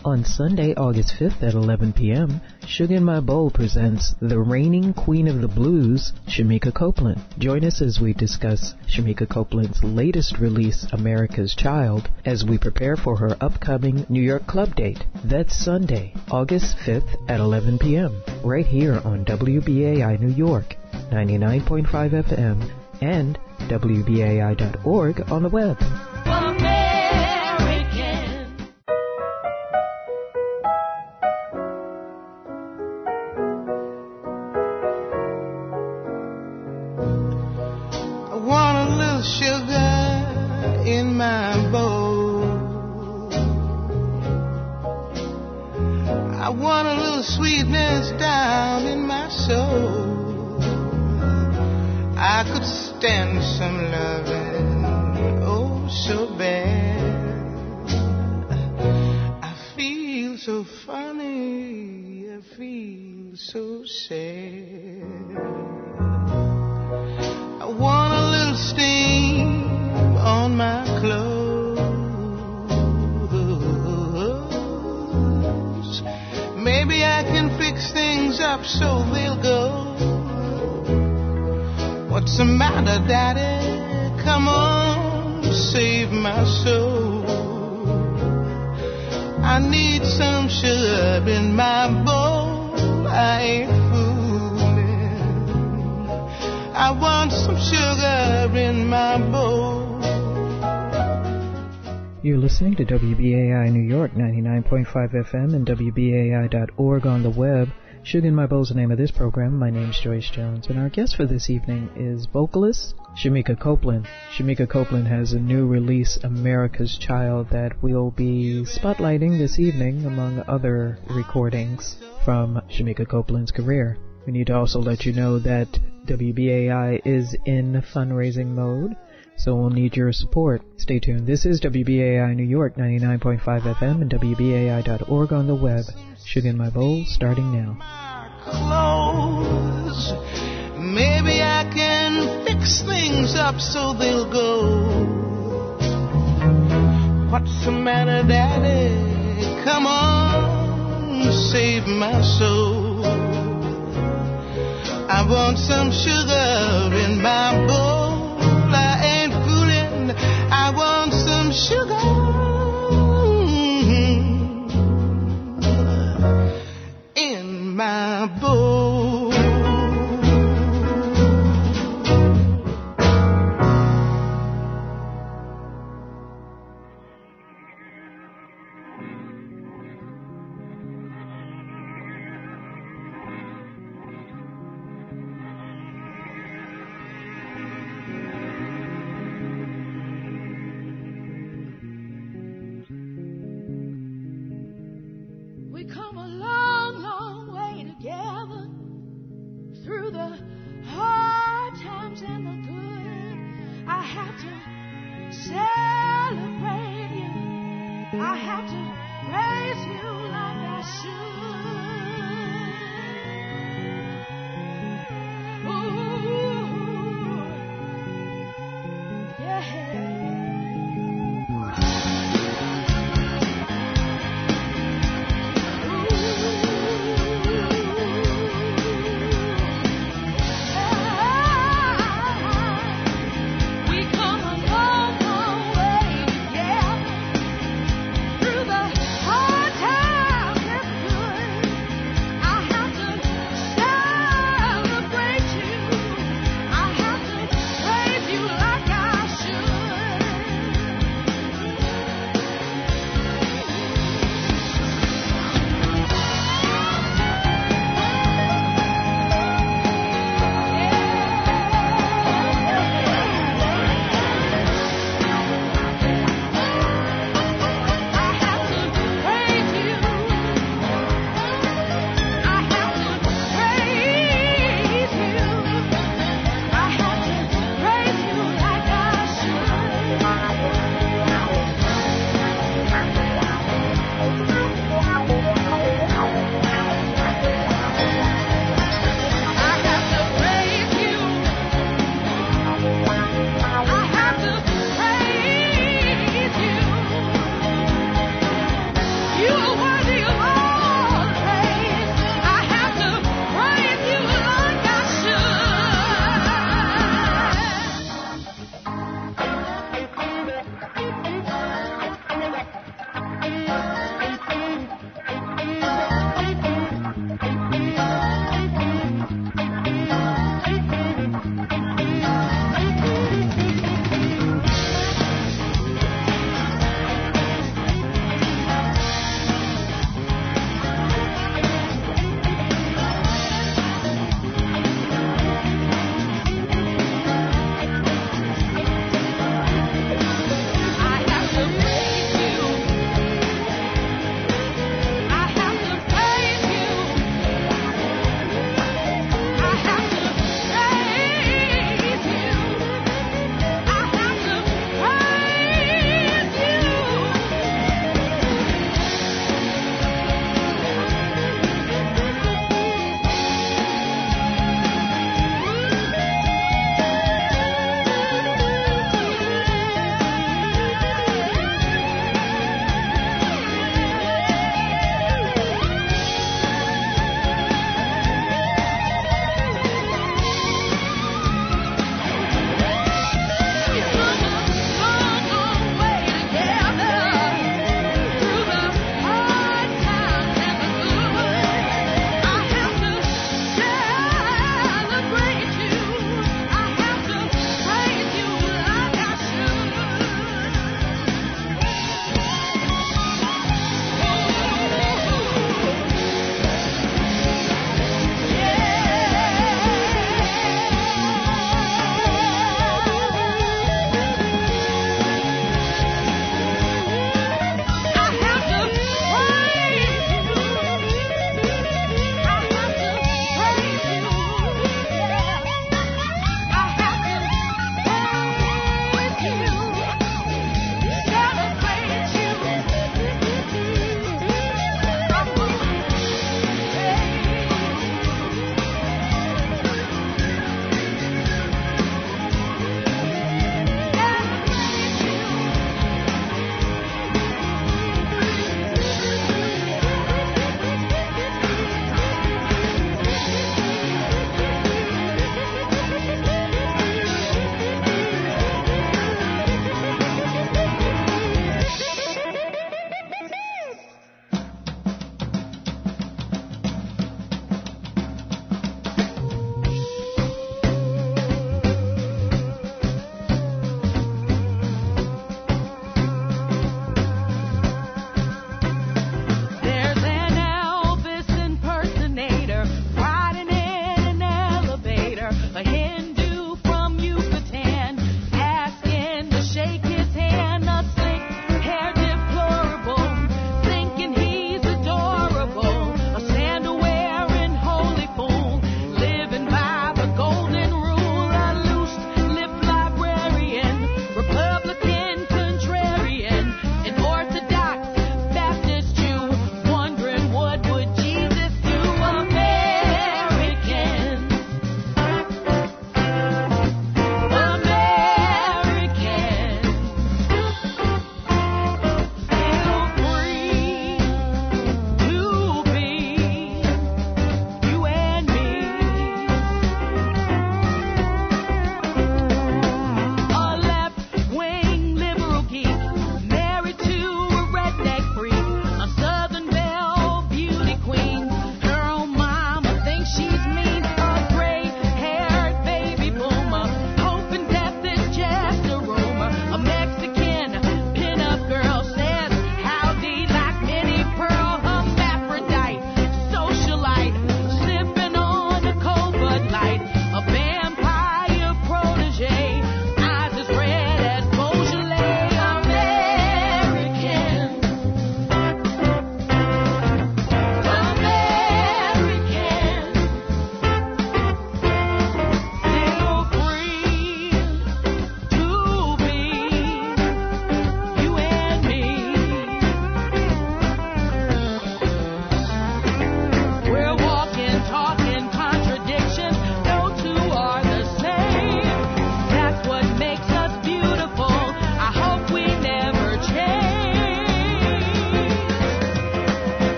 On Sunday, August 5th at 11 p.m., Sugar in My Bowl presents the reigning queen of the blues, Shamika Copeland. Join us as we discuss Shamika Copeland's latest release, America's Child, as we prepare for her upcoming New York club date. That's Sunday, August 5th at 11 p.m., right here on WBAI New York, 99.5 FM, and WBAI.org on the web. Sugar in my bowl. I want a little sweetness down in my soul. I could stand some loving, oh so bad. I feel so funny, I feel so sad. I want a little steam on my clothes. Maybe I can fix things up so they'll go. What's the matter, Daddy? Come on, save my soul. I need some sugar in my bowl. I ain't fooling. I want some sugar in my bowl. You're listening to WBAI New York, 99.5 FM and WBAI.org on the web. Sugar in My Bowl is the name of this program. My name's Joyce Jones, and our guest for this evening is vocalist Shamika Copeland. Shamika Copeland has a new release, America's Child, that we'll be spotlighting this evening, among other recordings from Shamika Copeland's career. We need to also let you know that WBAI is in fundraising mode, so we'll need your support. Stay tuned. This is WBAI New York, 99.5 FM and WBAI.org on the web. Sugar in My Bowl, starting now. Clothes. Maybe I can fix things up so they'll go. What's the matter, Daddy? Come on, save my soul. I want some sugar in my bowl. I ain't fooling. I want some sugar in my bowl. We come a long, long way together, through the hard times and the good. I have to celebrate you. I have to praise you like I should. Ooh, yeah. Through the hard times and good.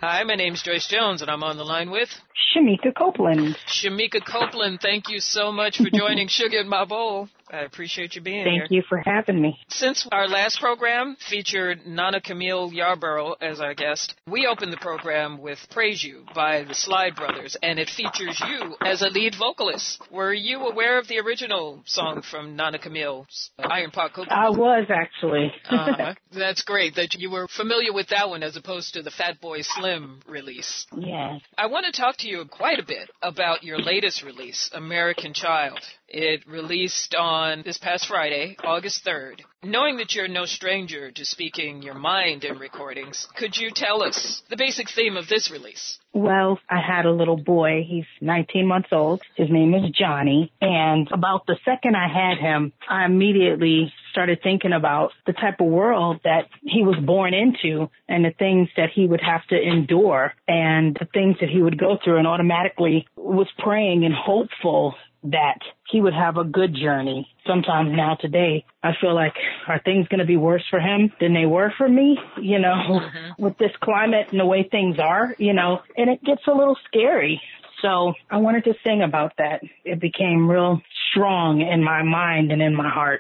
Hi, my name's Joyce Jones, and I'm on the line with... Shamika Copeland. Shamika Copeland, thank you so much for joining Sugar in My Bowl. I appreciate you being here. Thank you for having me. Since our last program featured Nana Camille Yarborough as our guest, we opened the program with Praise You by the Slide Brothers, and it features you as a lead vocalist. Were you aware of the original song from Nana Camille's Iron Pot Cookie? I was, actually. That's great that you were familiar with that one as opposed to the Fatboy Slim release. Yes. I want to talk to you quite a bit about your latest release, American Child. It released on this past Friday, August 3rd. Knowing that you're no stranger to speaking your mind in recordings, could you tell us the basic theme of this release? Well, I had a little boy. He's 19 months old. His name is Johnny. And about the second I had him, I immediately started thinking about the type of world that he was born into and the things that he would have to endure and the things that he would go through, and automatically was praying and hopeful that he would have a good journey. Sometimes now today, I feel like, are things going to be worse for him than they were for me, with this climate and the way things are, and it gets a little scary. So I wanted to sing about that. It became real strong in my mind and in my heart.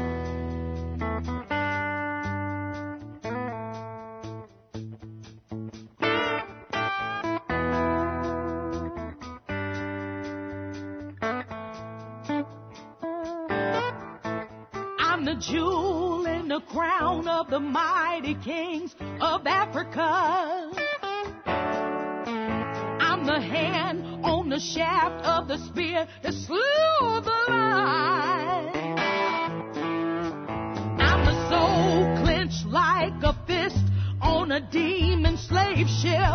The jewel in the crown of the mighty kings of Africa. I'm the hand on the shaft of the spear that slew the lion. I'm the soul clenched like a fist on a demon slave ship.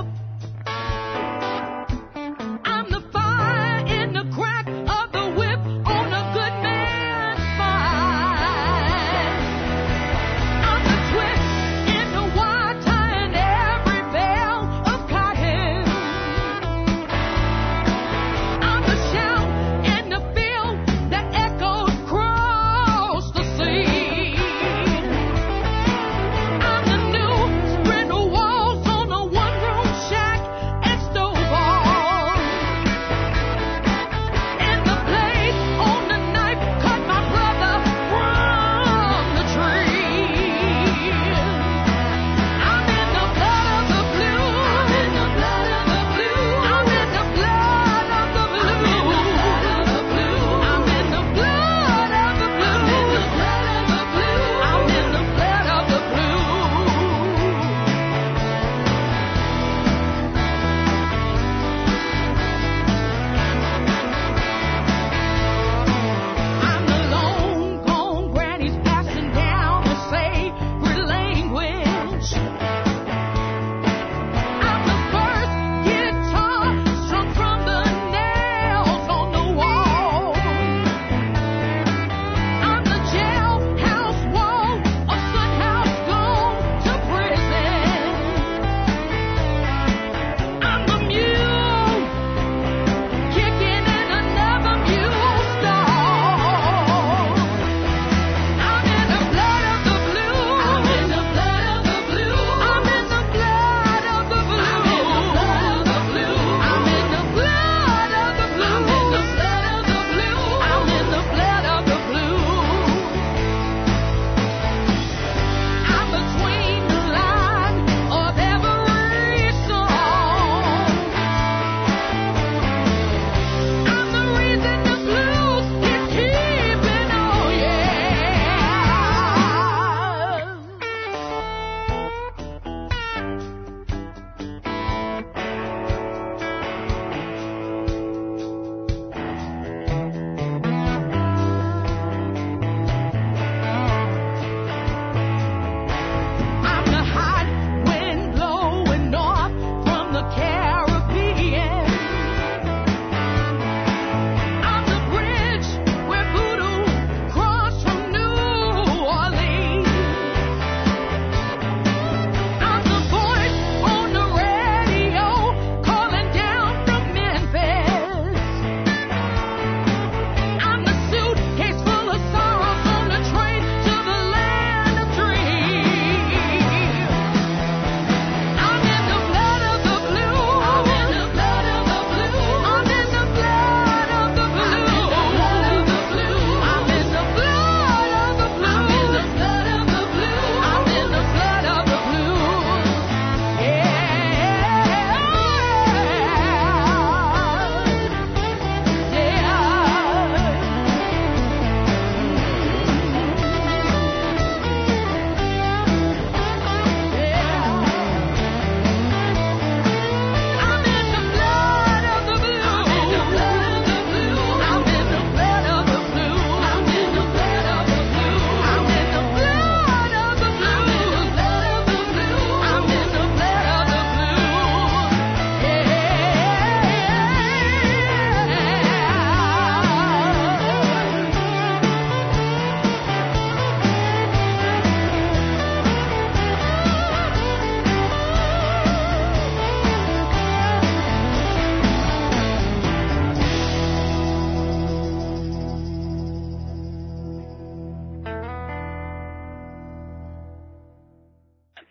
I'm the fire in the crack of the whip on a good man's spine. Shadow.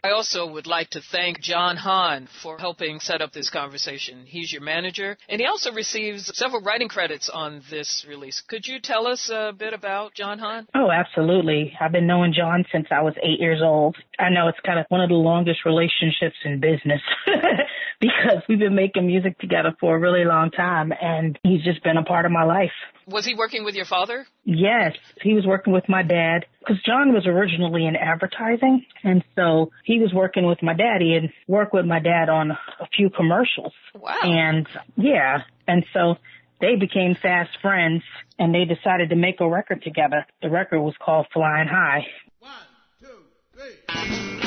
I also would like to thank John Hahn for helping set up this conversation. He's your manager, and he also receives several writing credits on this release. Could you tell us a bit about John Hahn? Oh, absolutely. I've been knowing John since I was 8 years old. I know it's kind of one of the longest relationships in business because we've been making music together for a really long time, and he's just been a part of my life. Was he working with your father? Yes, he was working with my dad because John was originally in advertising. And so he was working with my daddy and worked with my dad on a few commercials. Wow. And yeah, and so they became fast friends and they decided to make a record together. The record was called Flying High. 1, 2, 3.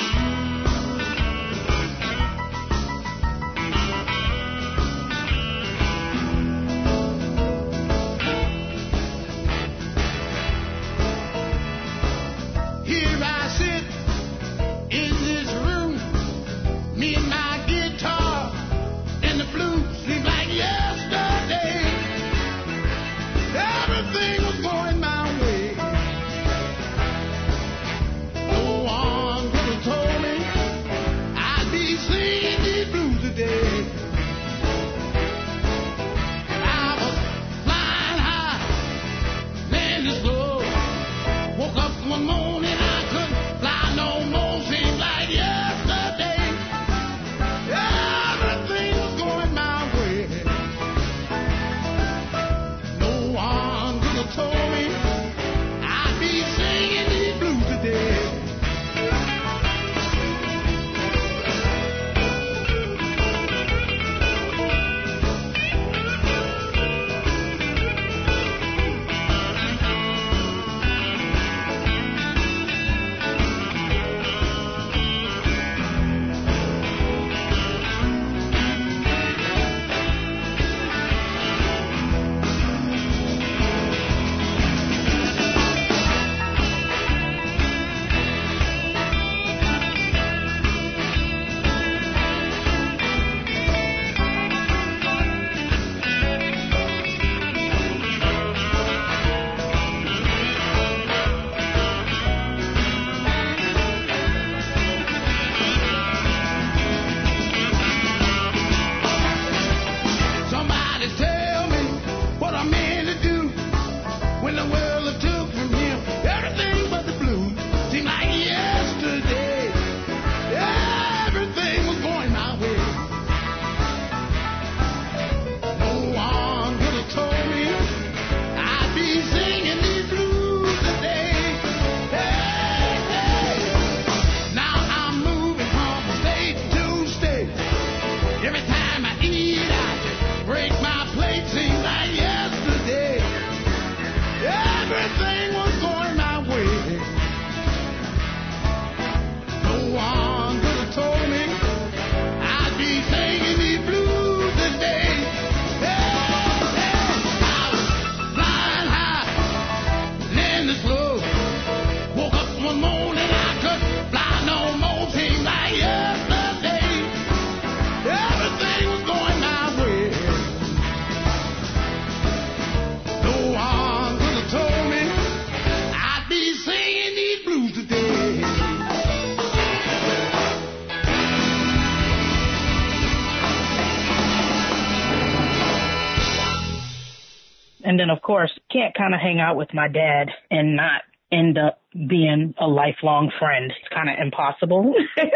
Here I sit in this room, me and my guitar, and the blues seem like yesterday. Everything was going my way. No one could have told me I'd be singing these blues today. I was flying high, landing slow, woke up one morning. And then, of course, can't kind of hang out with my dad and not end up being a lifelong friend. It's kind of impossible.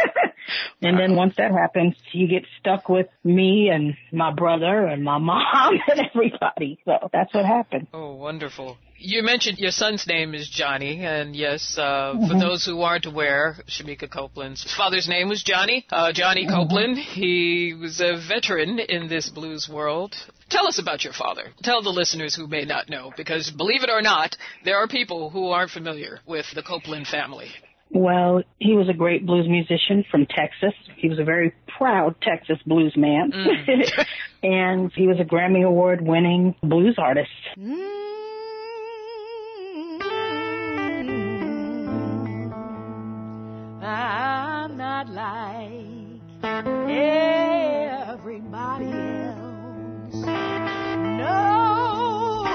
And then once that happens, you get stuck with me and my brother and my mom and everybody. So that's what happened. Oh, wonderful. You mentioned your son's name is Johnny, and yes, for those who aren't aware, Shamika Copeland's father's name was Johnny. Johnny Copeland, he was a veteran in this blues world. Tell us about your father. Tell the listeners who may not know, because believe it or not, there are people who aren't familiar with the Copeland family. Well, he was a great blues musician from Texas. He was a very proud Texas blues man. And he was a Grammy Award-winning blues artist. I'm not like everybody else. No,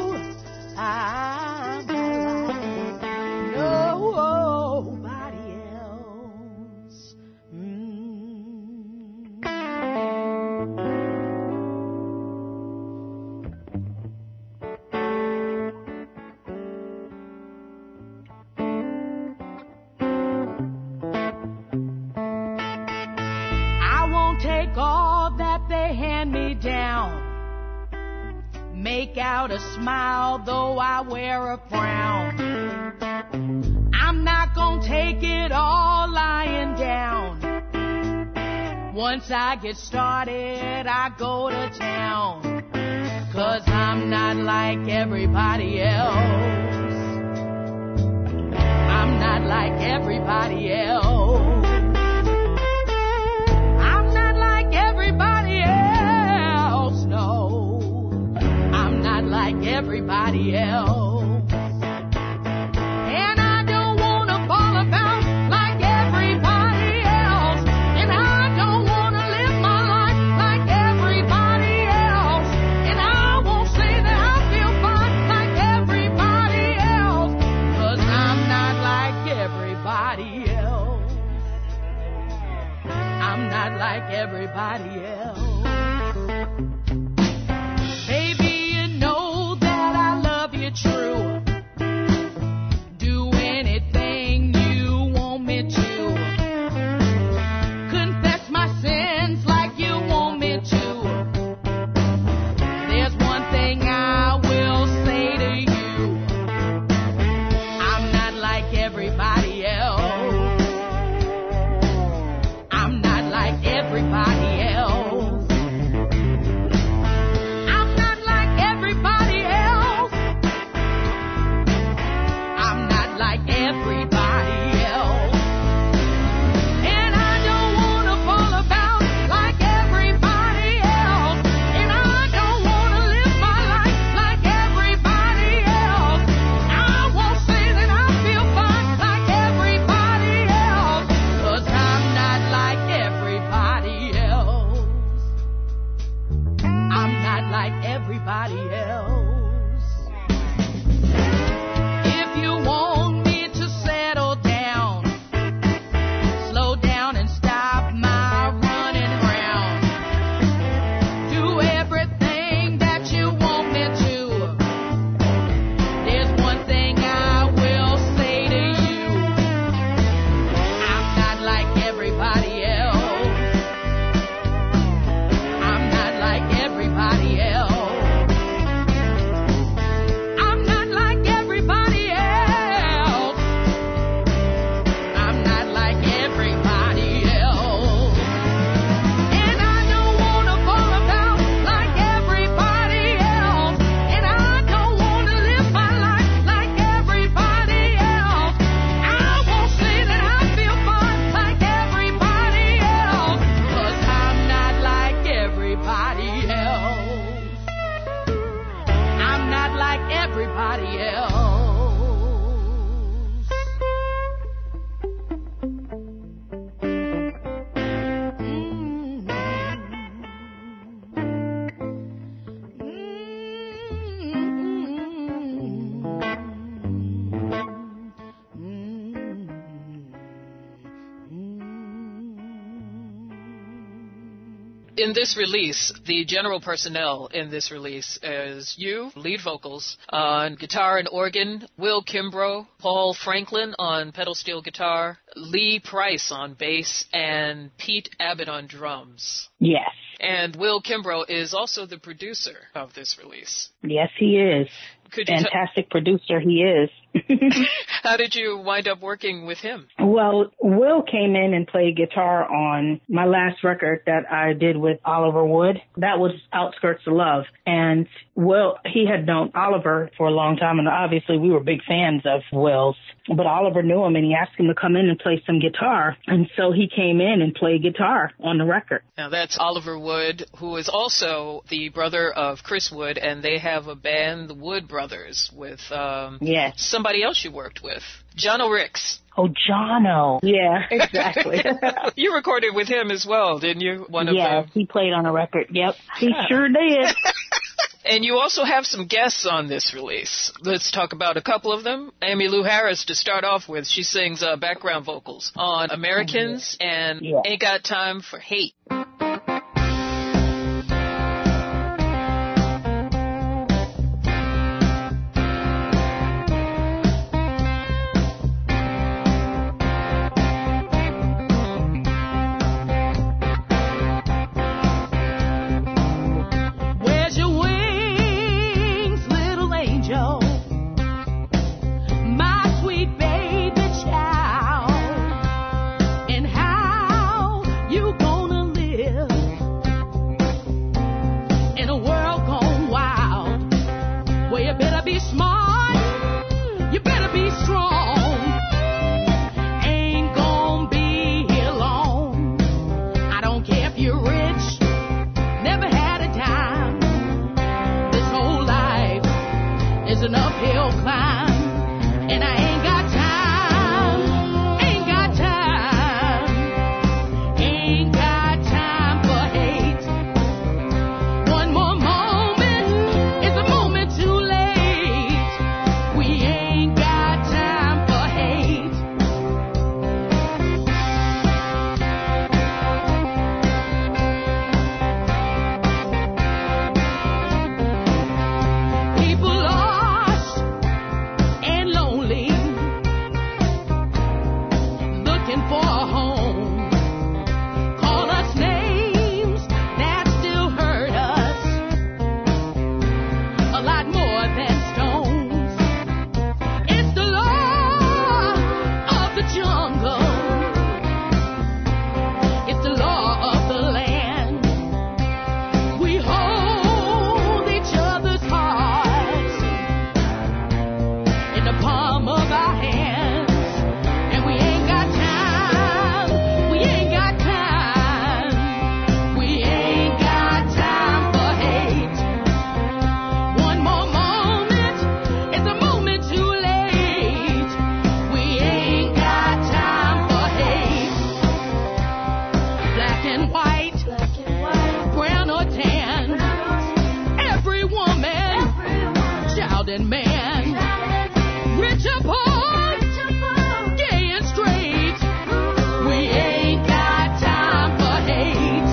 I'm not like nobody else. take all that they hand me down. Make out a smile though I wear a frown. I'm not gonna take it all lying down. Once I get started, I go to town. 'Cause I'm not like everybody else. I'm not like everybody else. I'm not like everybody else, no. I'm not like everybody else. And I don't want to fall about like everybody else. And I don't want to live my life like everybody else. And I won't say that I feel fine like everybody else. 'Cause I'm not like everybody else. I'm not like everybody else. Baby, you know that I love you true. Do anything you want me to. Confess my sins like you want me to. There's one thing I will say to you. I'm not like everybody else. I'm not like everybody else. I'm not like everybody else. I'm not like everybody else. And I don't want to fall about like everybody else. And I don't want to live my life like everybody else. I won't say that I feel fine like everybody else. 'Cause I'm not like everybody else. I'm not like everybody else. If you want me to settle down, slow down and stop my running round. Do everything that you want me to. There's one thing I will say to you. I'm not like everybody else. I'm not like everybody else. I'm not like everybody else. I'm not like everybody else. And I don't want to fall about like everybody else. And I don't want to live my life like everybody else. I won't say that I feel fine like everybody else. 'Cause I'm not like everybody else. I'm not like everybody else. In this release, the general personnel in this release is you, lead vocals, on guitar and organ, Will Kimbrough, Paul Franklin on pedal steel guitar, Lee Price on bass, and Pete Abbott on drums. Yes. And Will Kimbrough is also the producer of this release. Yes, he is. Could you Fantastic producer he is. How did you wind up working with him? Well, Will came in and played guitar on my last record that I did with Oliver Wood. That was Outskirts of Love. And Will, he had known Oliver for a long time, and obviously we were big fans of Will's. But Oliver knew him, and he asked him to come in and play some guitar. And so he came in and played guitar on the record. Now, that's Oliver Wood, who is also the brother of Chris Wood, and they have a band, the Wood Brothers, with yes. somebody else you worked with, Jono Ricks. Oh, Jono. Yeah, exactly. You recorded with him as well, didn't you? Yes, he played on a record. Yep, he sure did. And you also have some guests on this release. Let's talk about a couple of them. Emmylou Harris, to start off with, she sings background vocals on Americans and Ain't Got Time for Hate. you're rich, never had a dime. This whole life is an uphill climb, and I ain't got time, ain't got time, ain't got time for hate. One more moment is a moment too late. We ain't got time for hate. People lost and lonely, looking for a home. Call us names that still hurt us a lot more than stones. It's the law of the jungle. It's the law of the land. We hold each other's hearts in the palm of our hands. And we ain't got time, we ain't got time, we ain't got time for hate. One more moment is a moment too late. We ain't got time for hate. Black and white, brown or tan, every woman, child and man, rich or poor, gay and straight. We ain't got time for hate.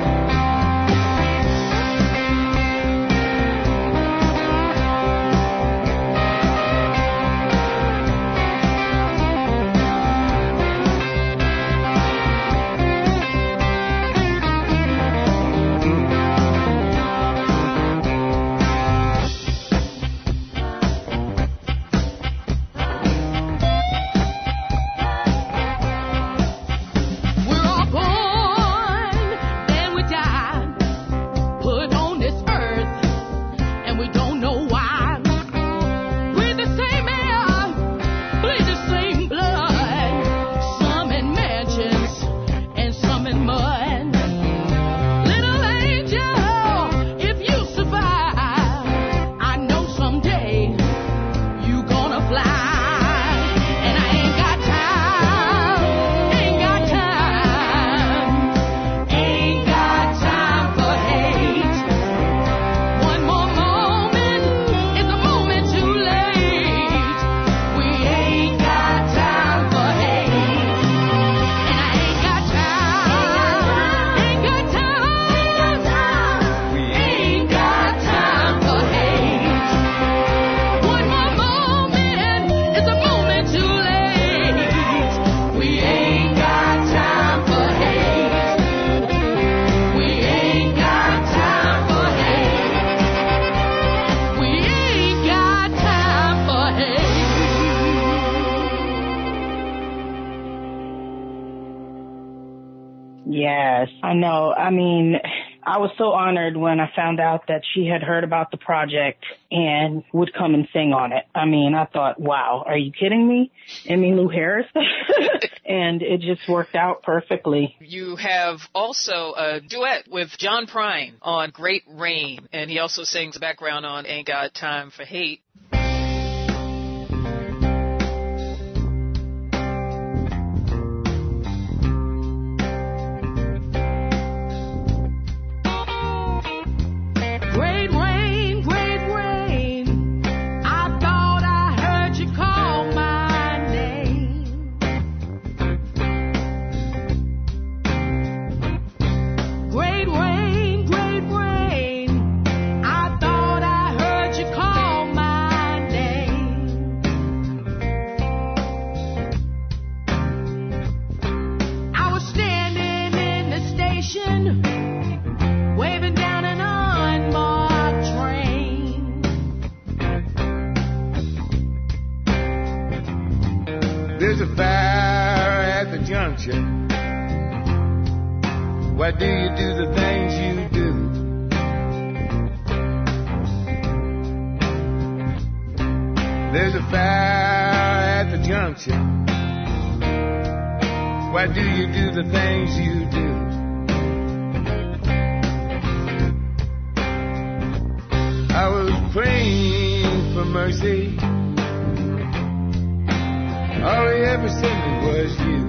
We're all born, then we die, put on this earth, and we don't know why. Breathe the same air, bleed the same blood, some in mansions and some in mud. Little angel, if you survive, I know someday you gonna fly. And I ain't got time, ain't got time, ain't got time for hate. One more moment is a moment too late. We ain't got time for hate. And I ain't got time, ain't got time, ain't got time for hate. One more moment is a moment too late. We ain't got time for hate. We ain't got time for hate. We ain't got time for hate. Yes, I know. I mean, I was so honored when I found out that she had heard about the project and would come and sing on it. I mean, I thought, wow, are you kidding me? Emmylou Harris? And it just worked out perfectly. You have also a duet with John Prine on Great Rain, and he also sings background on Ain't Got Time for Hate. Great rain, I thought I heard you call my name. Great rain, I thought I heard you call my name. I was standing in the station, waving down an unmarked train. There's a fire at the junction. Why do you do the things you do? There's a fire at the junction. Why do you do the things you do? ever see. All he ever sent me was you.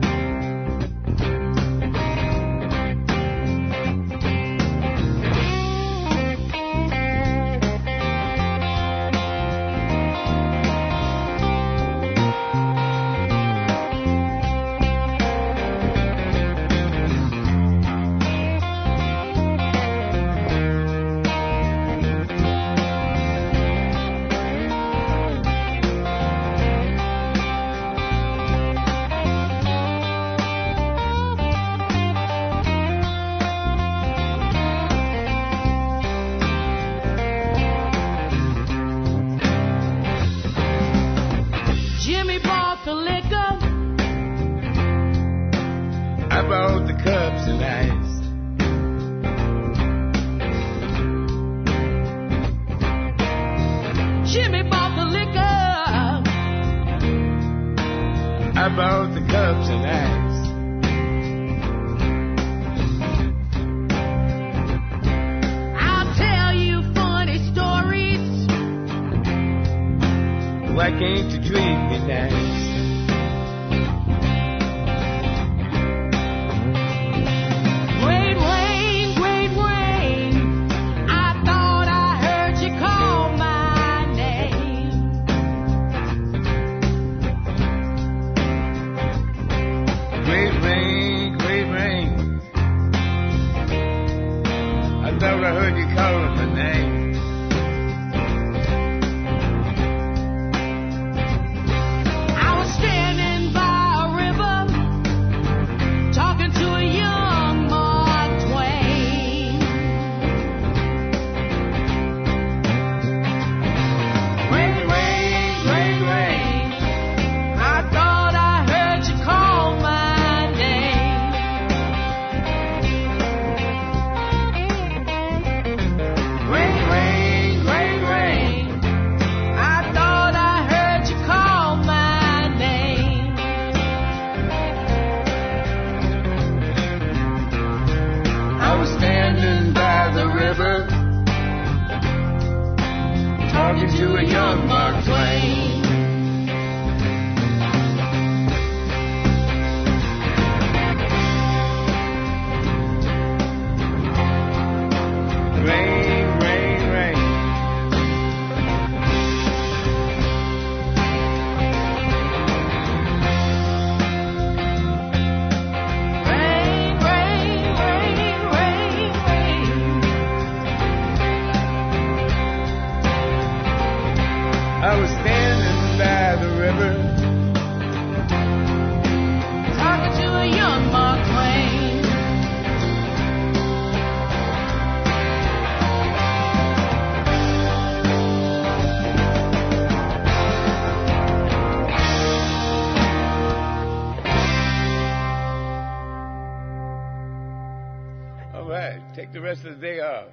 Take the rest of the day off.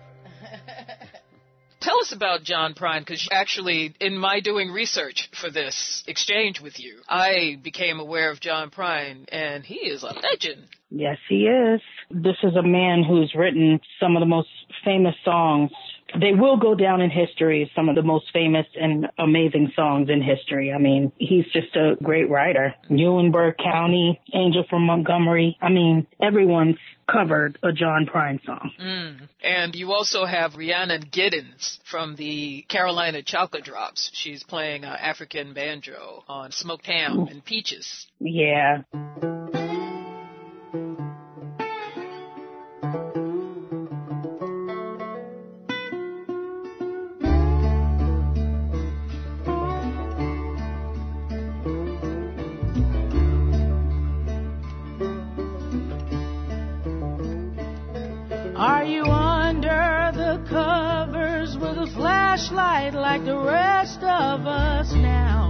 Tell us about John Prine, because actually, in my doing research for this exchange with you, I became aware of John Prine, and he is a legend. Yes, he is. This is a man who's written some of the most famous songs. They will go down in history as some of the most famous and amazing songs in history. I mean, he's just a great writer. Eulenburg County, Angel from Montgomery. I mean, everyone's covered a John Prine song. And you also have Rhiannon Giddens from the Carolina Chalka Drops. She's playing African banjo on Smoked Ham and Peaches. Yeah. Are you under the covers with a flashlight like the rest of us now?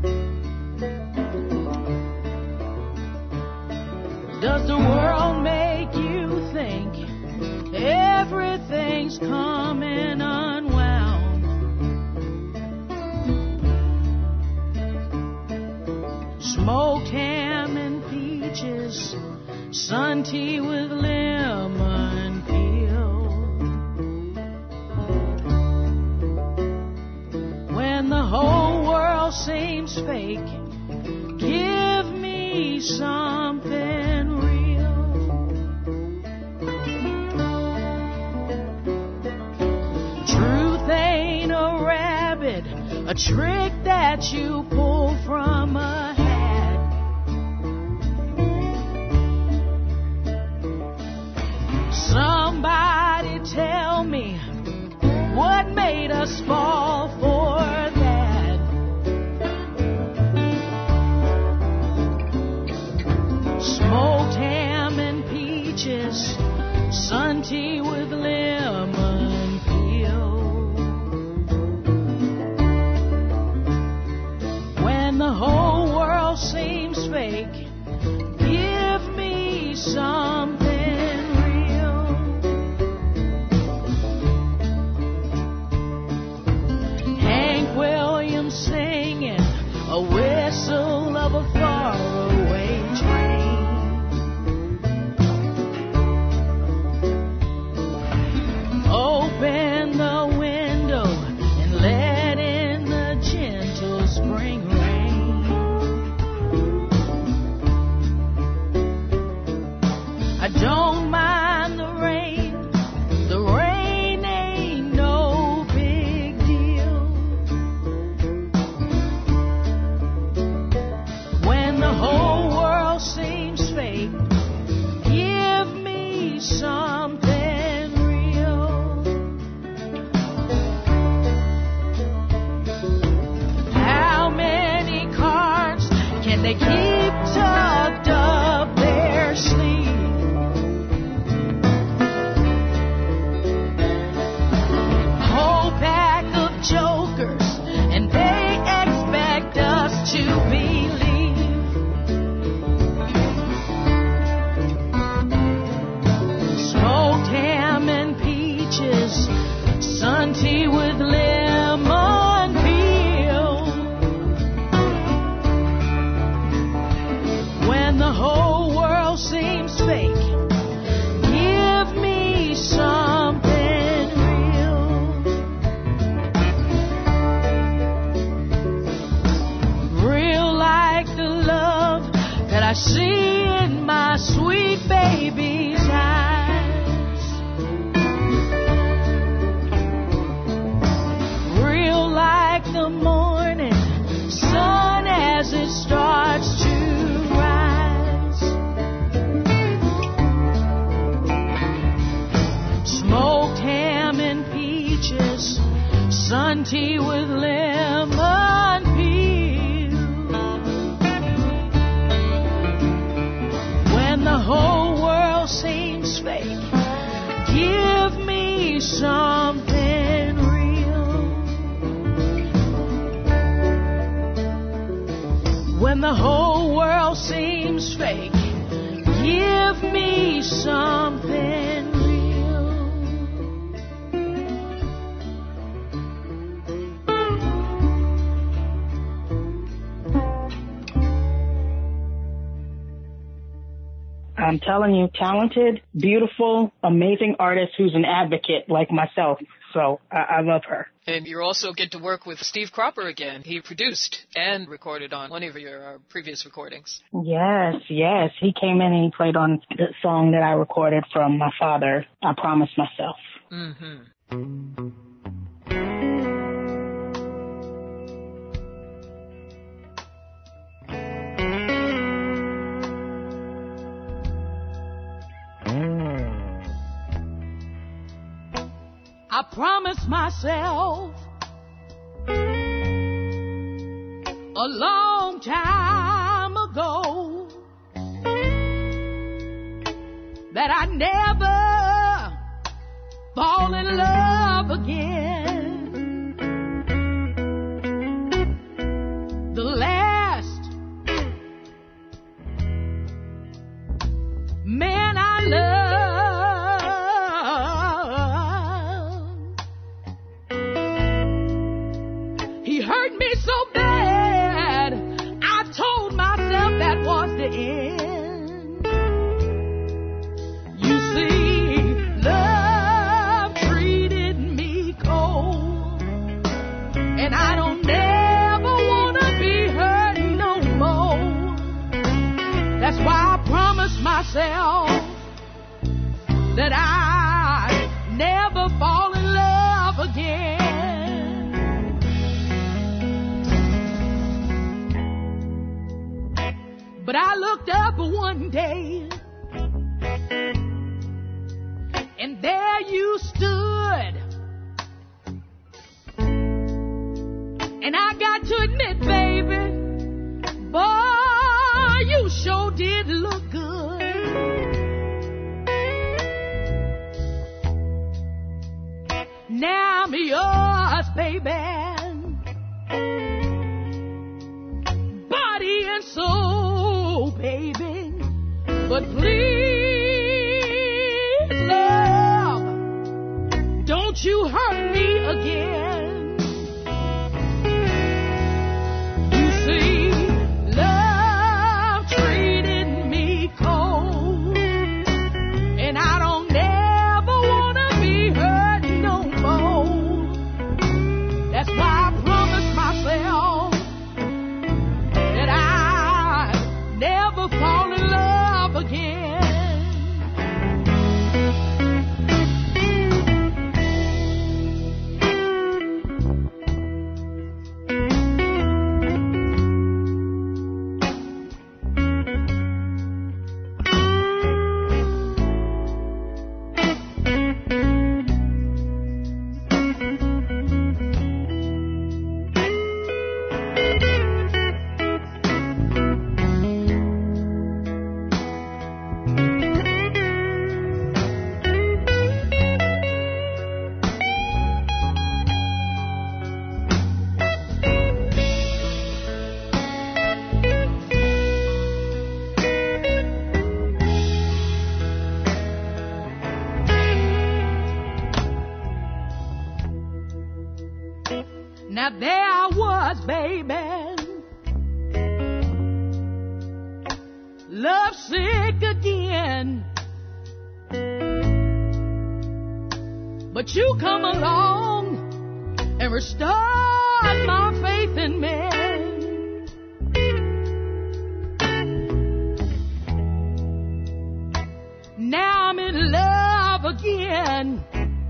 Does the world make you think everything's coming unwound? Smoked ham and peaches, sun tea with lemon peel. When the fake. Give me something real. Truth ain't a rabbit, a trick that you pull from a hat. Somebody tell me what made us fall for that. Smoked ham and peaches, sun tea with lemon peel. When the whole world seems fake, give me something real. Hank Williams singing a whistle of a faraway train. Open the window and let in the gentle spring rain. I don't mind the rain. The rain ain't no big deal. When the whole world seems fake, give me something real. How many cards can they keep tucked up their sleeve? Whole pack of jokers, and they expect us to believe. Smoked ham and peaches, sun tea with lemon peel. When the whole world seems fake, give me something real. Real like the love that I see in my sweet baby's eyes. Real like the morning sun as it starts to rise. Smoked ham and peaches, sun tea with lemon peel. When the whole world seems fake, give me something real. When the whole world seems fake, give me something real. I'm telling you, talented, beautiful, amazing artist who's an advocate like myself. So I love her. And you also get to work with Steve Cropper again. He produced and recorded on one of your previous recordings. Yes, yes. He came in and he played on the song that I recorded from my father, I Promised Myself. Mm-hmm. I promised myself a long time ago that I'd never fall in love again. The last man I loved, he hurt me so bad, I told myself that was the end. You see, love treated me cold. where you stood. And I got to admit, baby, boy, you sure did look good. Now I'm yours, baby, body and soul, baby. But please, love, don't you hurt me again. You see, love treated me cold, and I don't ever wanna be hurt no more. That's why I promised myself that I'd never fall in love again. Now there I was, baby, love sick again. But you come along and restored my faith in men. Now I'm in love again,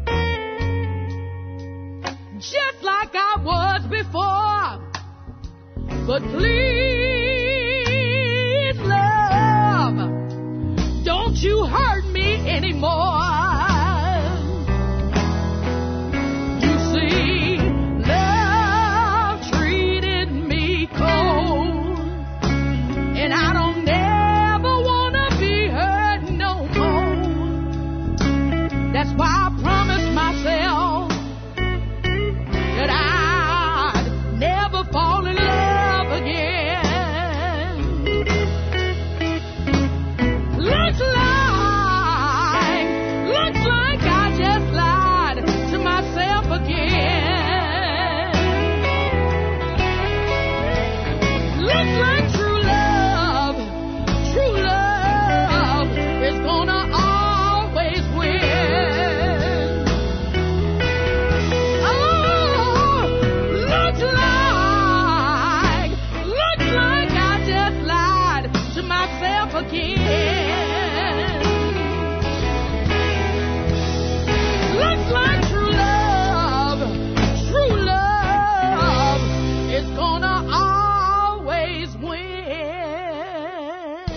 just like I was before. But please, love, don't you hurt me anymore. You see, love treated me cold, and I don't ever wanna be hurt no more. That's why I promised myself that I'd never fall in love again. Looks like I just lied to myself again. Looks like true love is gonna always win. Looks like I just lied to myself again. Looks like true love is gonna always win.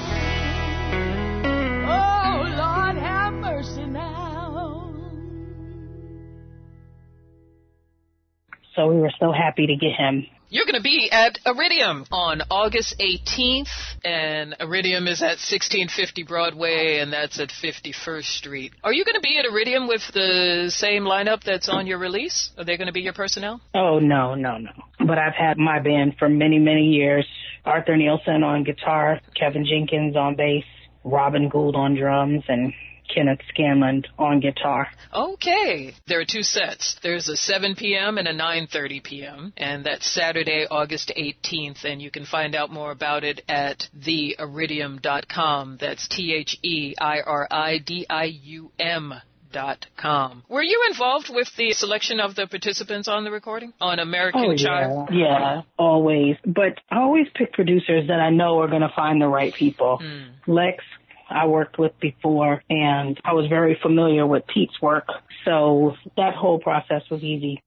Oh, Lord, have mercy now. So we were so happy to get him. You're going to be at Iridium on August 18th, and Iridium is at 1650 Broadway, and that's at 51st Street. Are you going to be at Iridium with the same lineup that's on your release? Are they going to be your personnel? Oh, no. But I've had my band for many, many years. Arthur Nielsen on guitar, Kevin Jenkins on bass, Robin Gould on drums, and Kenneth Scanlon on guitar. Okay. There are two sets. There's a 7 p.m. and a 9:30 p.m., and that's Saturday, August 18th, and you can find out more about it at theiridium.com. That's TheIridium.com. Were you involved with the selection of the participants on the recording? On American Child? Yeah, always. But I always pick producers that I know are going to find the right people. Lex, I worked with before, and I was very familiar with Pete's work, so that whole process was easy.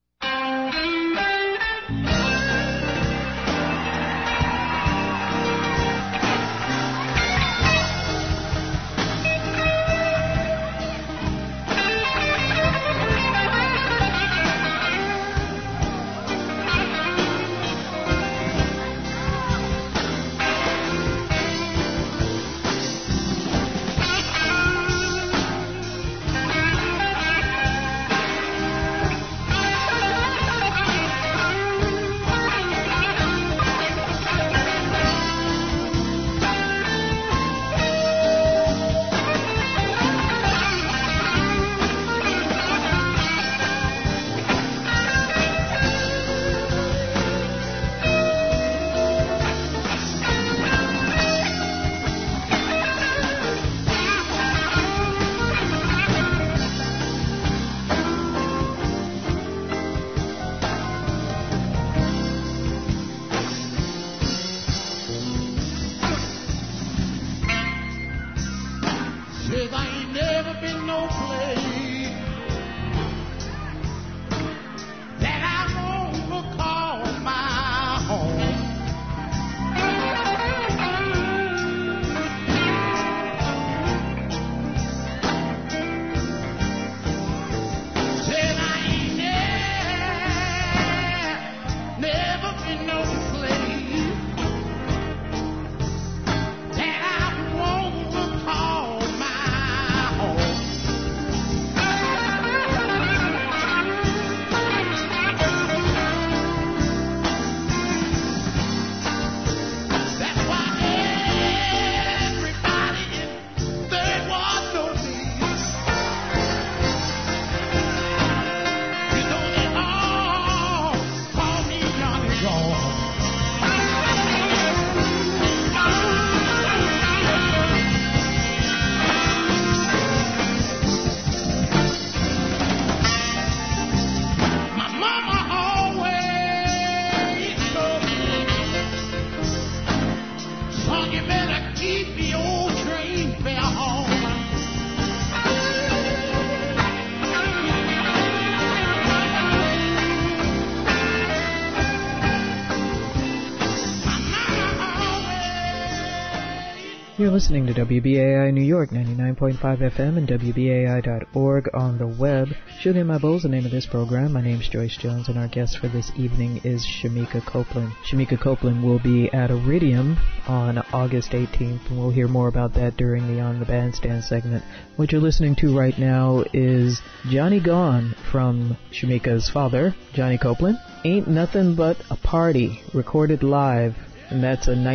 You're listening to WBAI New York, 99.5 FM and WBAI.org on the web. Sugar in My Bowl's the name of this program. My name's Joyce Jones, and our guest for this evening is Shamika Copeland. Shamika Copeland will be at Iridium on August 18th, and we'll hear more about that during the On the Bandstand segment. What you're listening to right now is Johnny Gone from Shamika's father, Johnny Copeland. Ain't Nothing But a Party, recorded live, and that's a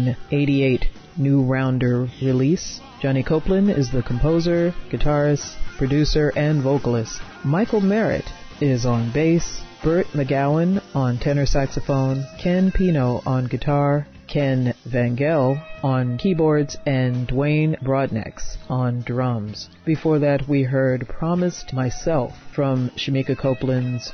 1988 New Rounder release. Johnny Copeland is the composer, guitarist, producer, and vocalist. Michael Merritt is on bass, Burt McGowan on tenor saxophone, Ken Pino on guitar, Ken Vangel on keyboards, and Dwayne Broadnax on drums. Before that, we heard Promised Myself from Shamika Copeland's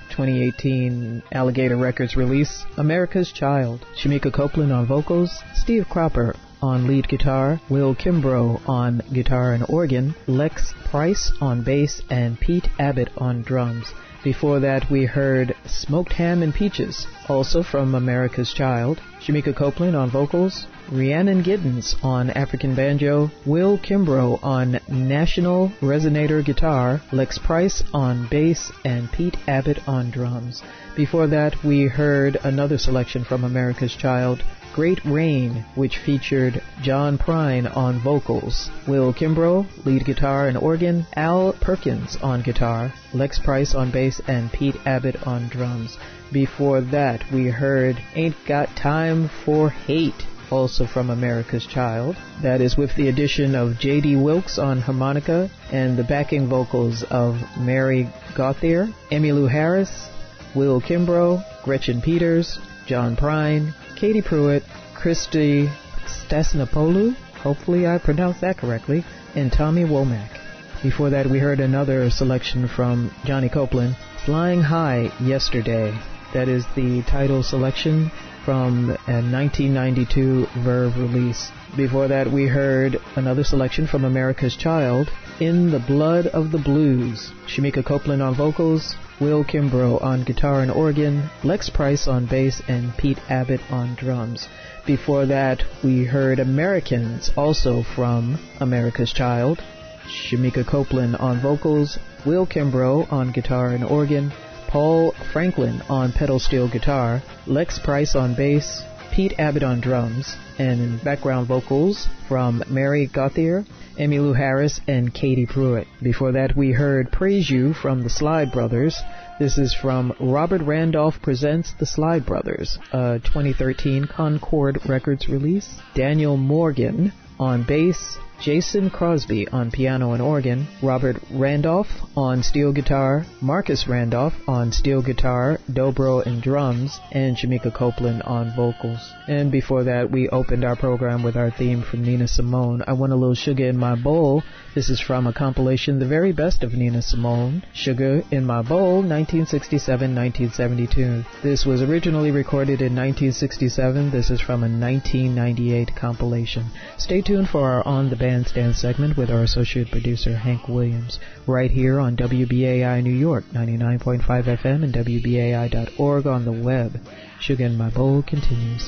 2018 Alligator Records release, America's Child. Shamika Copeland on vocals, Steve Cropper on lead guitar, Will Kimbrough on guitar and organ, Lex Price on bass, and Pete Abbott on drums. Before that, we heard Smoked Ham and Peaches, also from America's Child, Shamika Copeland on vocals, Rhiannon Giddens on African banjo, Will Kimbrough on National Resonator guitar, Lex Price on bass, and Pete Abbott on drums. Before that, we heard another selection from America's Child, Great Rain, which featured John Prine on vocals, Will Kimbrough, lead guitar and organ, Al Perkins on guitar, Lex Price on bass, and Pete Abbott on drums. Before that, we heard Ain't Got Time for Hate, also from America's Child. That is with the addition of J.D. Wilkes on harmonica and the backing vocals of Mary Gauthier, Emmylou Harris, Will Kimbrough, Gretchen Peters, John Prine, Katie Pruitt, Christy Stasnopoulou, hopefully I pronounced that correctly, and Tommy Womack. Before that, we heard another selection from Johnny Copeland, Flying High Yesterday. That is the title selection from a 1992 Verve release. Before that, we heard another selection from America's Child, In the Blood of the Blues. Shamika Copeland on vocals, Will Kimbrough on guitar and organ, Lex Price on bass, and Pete Abbott on drums. Before that, we heard Americans, also from America's Child. Shamika Copeland on vocals, Will Kimbrough on guitar and organ, Paul Franklin on pedal steel guitar, Lex Price on bass, Pete Abbott on drums, and background vocals from Mary Gauthier, Emmylou Harris, and Katie Pruitt. Before that, we heard Praise You from the Slide Brothers. This is from Robert Randolph Presents the Slide Brothers, a 2013 Concord Records release. Daniel Morgan on bass, Jason Crosby on piano and organ, Robert Randolph on steel guitar, Marcus Randolph on steel guitar, dobro, and drums, and Shamika Copeland on vocals. And before that, we opened our program with our theme from Nina Simone, I Want a Little Sugar in My Bowl. This is from a compilation, The Very Best of Nina Simone, Sugar in My Bowl, 1967-1972. This was originally recorded in 1967. This is from a 1998 compilation. Stay tuned for our On the Bandstand segment with our associate producer Hank Williams, right here on WBAI New York, 99.5 FM and WBAI.org on the web. Sugar in My Bowl continues.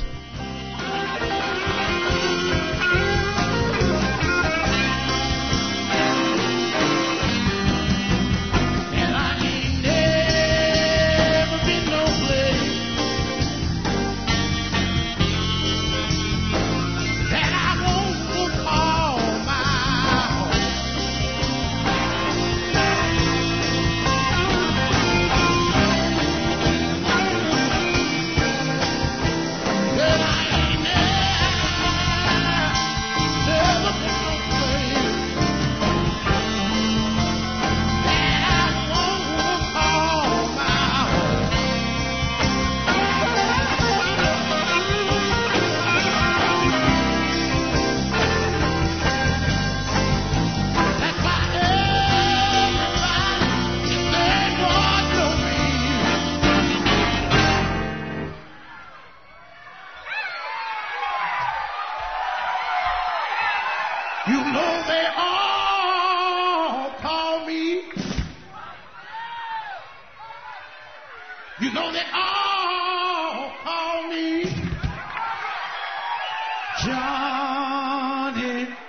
You know they all call me. You know they all call me Johnny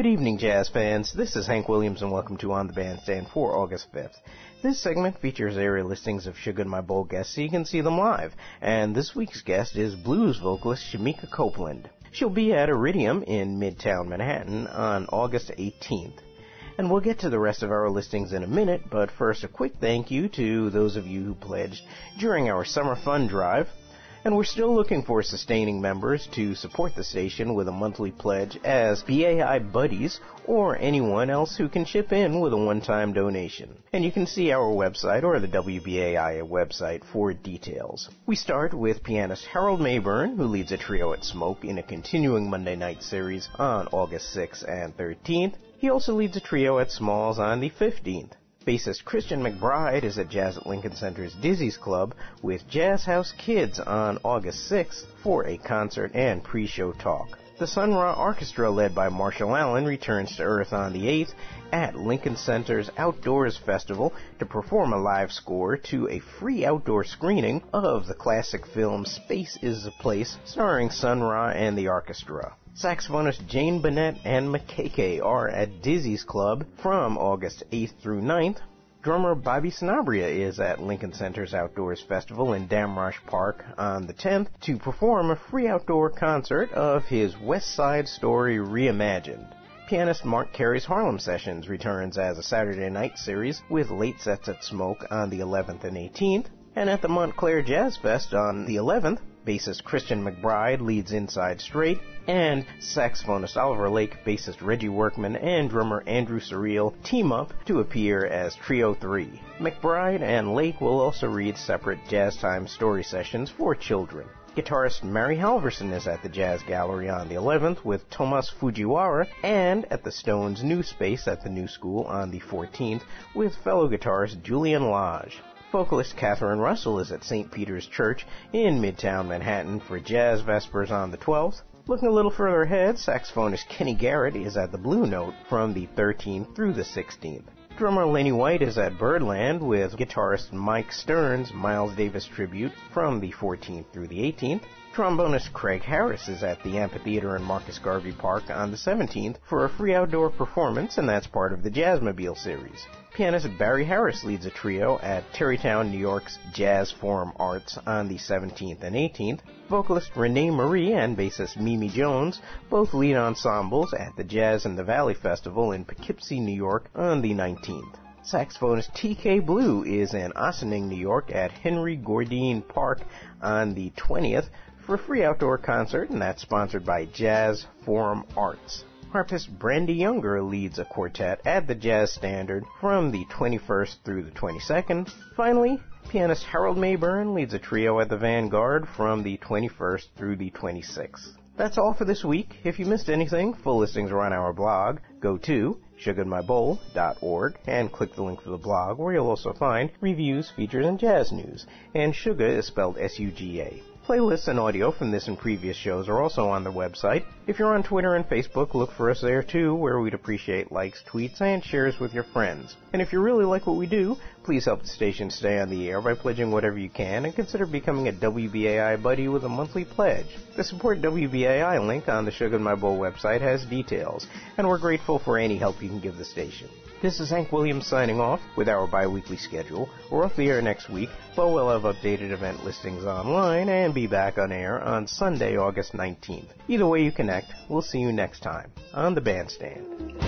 Good evening, jazz fans. This is Hank Williams, and welcome to On the Bandstand for August 5th. This segment features area listings of Sugar in My Bowl guests so you can see them live, and this week's guest is blues vocalist Shamika Copeland. She'll be at Iridium in Midtown Manhattan on August 18th. And we'll get to the rest of our listings in a minute, but first a quick thank you to those of you who pledged during our Summer Fund Drive. And we're still looking for sustaining members to support the station with a monthly pledge as BAI buddies or anyone else who can chip in with a one-time donation. And you can see our website or the WBAI website for details. We start with pianist Harold Mayburn, who leads a trio at Smoke in a continuing Monday night series on August 6th and 13th. He also leads a trio at Smalls on the 15th. Bassist Christian McBride is at Jazz at Lincoln Center's Dizzy's Club with Jazz House Kids on August 6th for a concert and pre-show talk. The Sun Ra Orchestra, led by Marshall Allen, returns to Earth on the 8th at Lincoln Center's Outdoors Festival to perform a live score to a free outdoor screening of the classic film Space is a Place, starring Sun Ra and the orchestra. Saxophonist Jane Bennett and McKay are at Dizzy's Club from August 8th through 9th. Drummer Bobby Sanabria is at Lincoln Center's Outdoors Festival in Damrosch Park on the 10th to perform a free outdoor concert of his West Side Story Reimagined. Pianist Mark Carey's Harlem Sessions returns as a Saturday night series with late sets at Smoke on the 11th and 18th. And at the Montclair Jazz Fest on the 11th, bassist Christian McBride leads Inside Straight, and saxophonist Oliver Lake, bassist Reggie Workman, and drummer Andrew Surreal team up to appear as Trio 3. McBride and Lake will also read separate Jazz Time story sessions for children. Guitarist Mary Halverson is at the Jazz Gallery on the 11th with Tomas Fujiwara, and at the Stones' new space at the New School on the 14th with fellow guitarist Julian Lage. Vocalist Catherine Russell is at St. Peter's Church in Midtown Manhattan for Jazz Vespers on the 12th. Looking a little further ahead, saxophonist Kenny Garrett is at the Blue Note from the 13th through the 16th. Drummer Lenny White is at Birdland with guitarist Mike Stern's Miles Davis tribute from the 14th through the 18th. Trombonist Craig Harris is at the Amphitheater in Marcus Garvey Park on the 17th for a free outdoor performance, and that's part of the Jazzmobile series. Pianist Barry Harris leads a trio at Terrytown, New York's Jazz Forum Arts on the 17th and 18th. Vocalist Renee Marie and bassist Mimi Jones both lead ensembles at the Jazz in the Valley Festival in Poughkeepsie, New York on the 19th. Saxophonist T.K. Blue is in Ossining, New York at Henry Gordine Park on the 20th for a free outdoor concert, and that's sponsored by Jazz Forum Arts. Harpist Brandy Younger leads a quartet at the Jazz Standard from the 21st through the 22nd. Finally, pianist Harold Mayburn leads a trio at the Vanguard from the 21st through the 26th. That's all for this week. If you missed anything, full listings are on our blog. Go to sugarinmybowl.org and click the link for the blog, where you'll also find reviews, features, and jazz news. And Suga is spelled S-U-G-A. Playlists and audio from this and previous shows are also on the website. If you're on Twitter and Facebook, look for us there too, where we'd appreciate likes, tweets, and shares with your friends. And if you really like what we do, please help the station stay on the air by pledging whatever you can, and consider becoming a WBAI buddy with a monthly pledge. The Support WBAI link on the Sugar in My Bowl website has details, and we're grateful for any help you can give the station. This is Hank Williams signing off with our bi-weekly schedule. We're off the air next week, but we'll have updated event listings online and be back on air on Sunday, August 19th. Either way you connect, we'll see you next time on the Bandstand.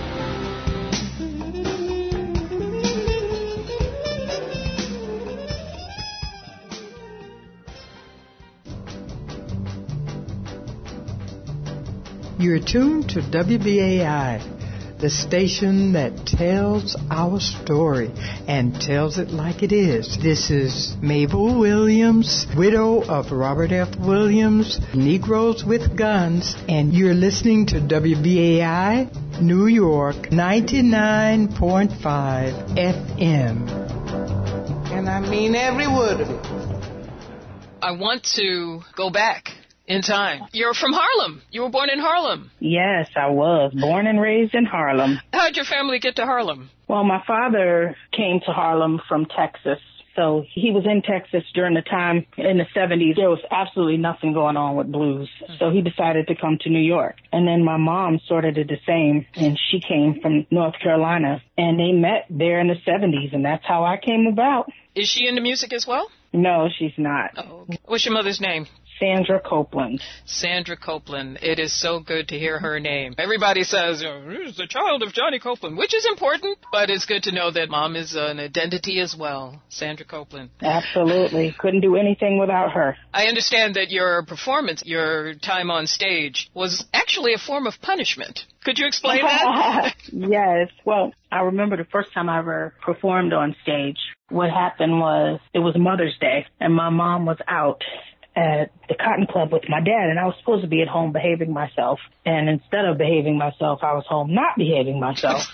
You're tuned to WBAI, the station that tells our story and tells it like it is. This is Mabel Williams, widow of Robert F. Williams, Negroes with Guns, and you're listening to WBAI New York 99.5 FM. And I mean every word of it. I want to go back in time. You're from Harlem. You were born in Harlem. Yes, I was born and raised in Harlem. How'd your family get to Harlem? Well, my father came to Harlem from Texas, So he was in Texas during the time in the 70s. There was absolutely nothing going on with blues. So he decided to come to New York. And then my mom sort of did the same, and she came from North Carolina. And they met there in the 70s, and that's how I came about. Is she into music as well? No, she's not. Oh, okay. What's your mother's name? Sandra Copeland. Sandra Copeland. It is so good to hear her name. Everybody says, "Who's the child of Johnny Copeland," which is important, but it's good to know that Mom is an identity as well. Sandra Copeland. Absolutely. Couldn't do anything without her. I understand that your performance, your time on stage, was actually a form of punishment. Could you explain that? Yes. Well, I remember the first time I ever performed on stage. What happened was it was Mother's Day, and my mom was out at the Cotton Club with my dad, and I was supposed to be at home behaving myself. And instead of behaving myself, I was home not behaving myself.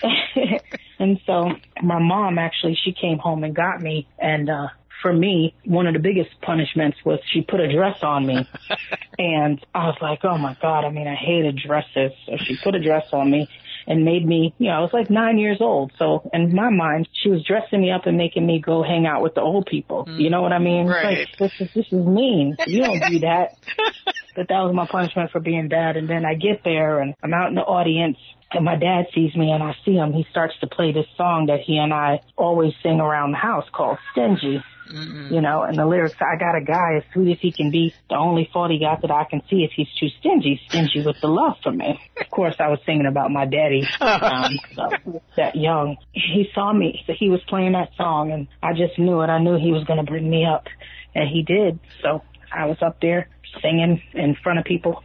And so my mom actually, she came home and got me. And for me, one of the biggest punishments was she put a dress on me. And I was like, oh, my God, I mean, I hated dresses. So she put a dress on me and made me, I was like 9 years old. So in my mind, she was dressing me up and making me go hang out with the old people. You know what I mean? Right. Like, this is mean. You don't do that. But that was my punishment for being bad. And then I get there and I'm out in the audience and my dad sees me and I see him. He starts to play this song that he and I always sing around the house called Stingy. And the lyrics, I got a guy as sweet as he can be. The only fault he got that I can see is he's too stingy with the love for me. Of course, I was singing about my daddy, so that young. He saw me, so he was playing that song, and I just knew it. I knew he was going to bring me up, and he did. So I was up there singing in front of people,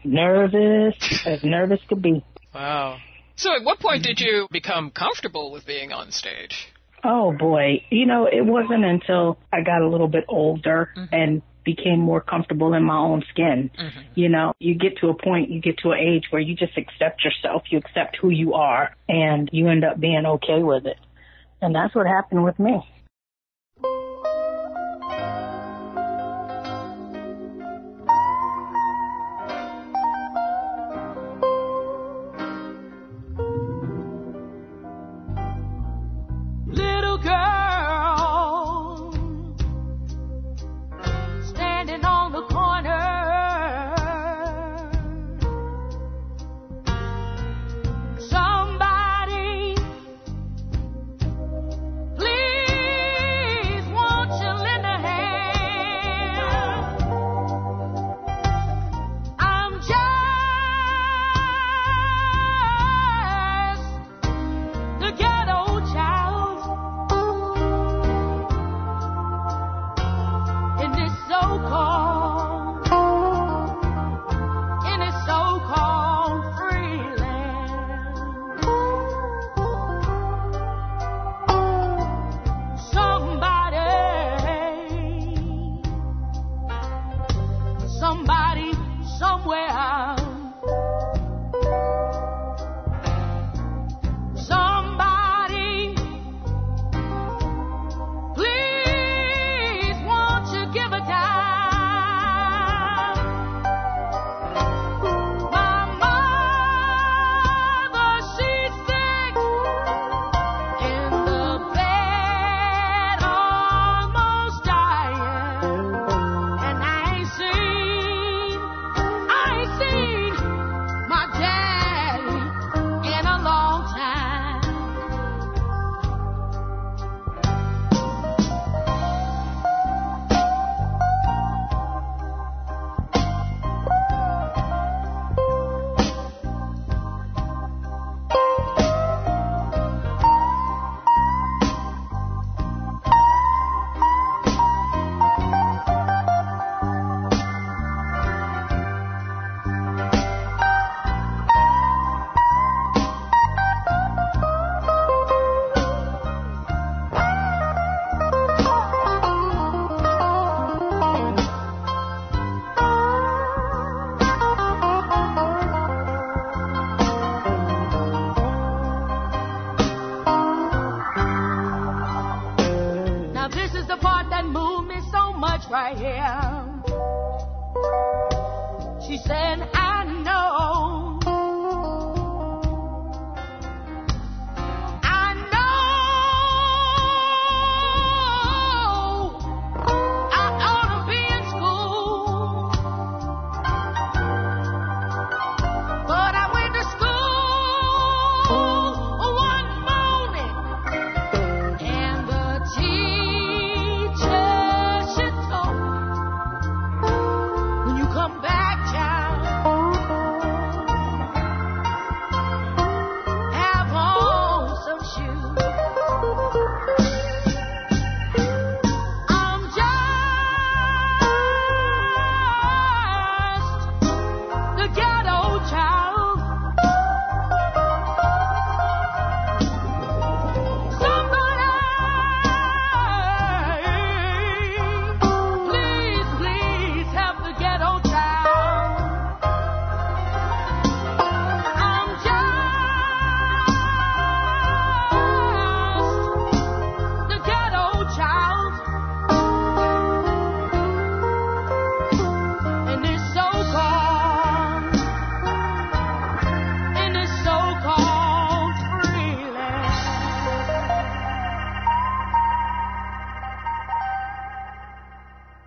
as nervous could be. Wow. So at what point did you become comfortable with being on stage? Oh, boy. It wasn't until I got a little bit older and became more comfortable in my own skin. You get to a point, you get to an age where you just accept yourself. You accept who you are, and you end up being okay with it. And that's what happened with me. Right here. She said, I know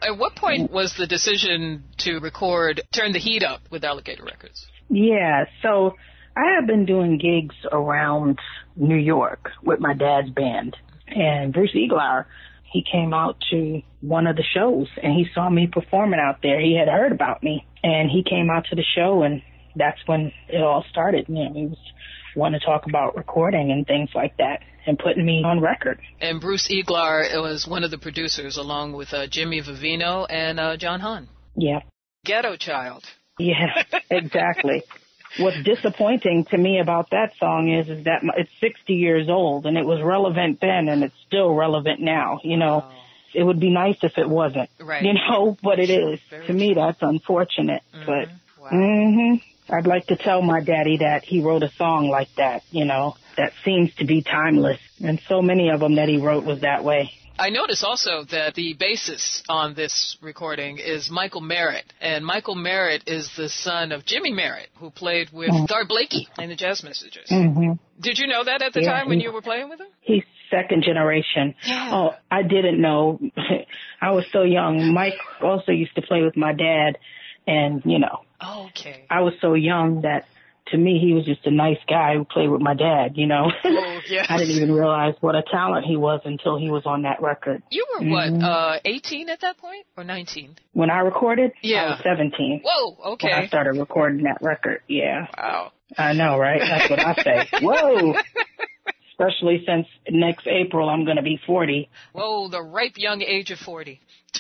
At what point was the decision to record Turn the Heat Up with Alligator Records? Yeah, so I have been doing gigs around New York with my dad's band. And Bruce Eaglar, he came out to one of the shows, and he saw me performing out there. He had heard about me, and he came out to the show, and that's when it all started. You know, he was wanting to talk about recording and things like that and putting me on record. And Bruce Eaglar was one of the producers, along with Jimmy Vivino and John Hahn. Yeah. Ghetto Child. Yeah, exactly. What's disappointing to me about that song is that it's 60 years old, and it was relevant then, and it's still relevant now. You know, it would be nice if it wasn't. Right. You know, but it is. To me, that's unfortunate. But I'd like to tell my daddy that he wrote a song like that. You know, that seems to be timeless, and so many of them that he wrote was that way. I notice also that the bassist on this recording is Michael Merritt, and Michael Merritt is the son of Jimmy Merritt, who played with Gar Blakey in the Jazz Messengers. Did you know that at the time when you were playing with him? He's second generation. Yeah. Oh, I didn't know. I was so young. Mike also used to play with my dad, and, you know, I was so young that to me, he was just a nice guy who played with my dad, you know. Oh, yes. I didn't even realize what a talent he was until he was on that record. You were, what, 18 at that point, or 19? When I recorded, yeah. I was 17. Whoa, okay. When I started recording that record, yeah. Wow. I know, right? That's what I say. Whoa! Especially since next April I'm going to be 40. Whoa, the ripe young age of 40.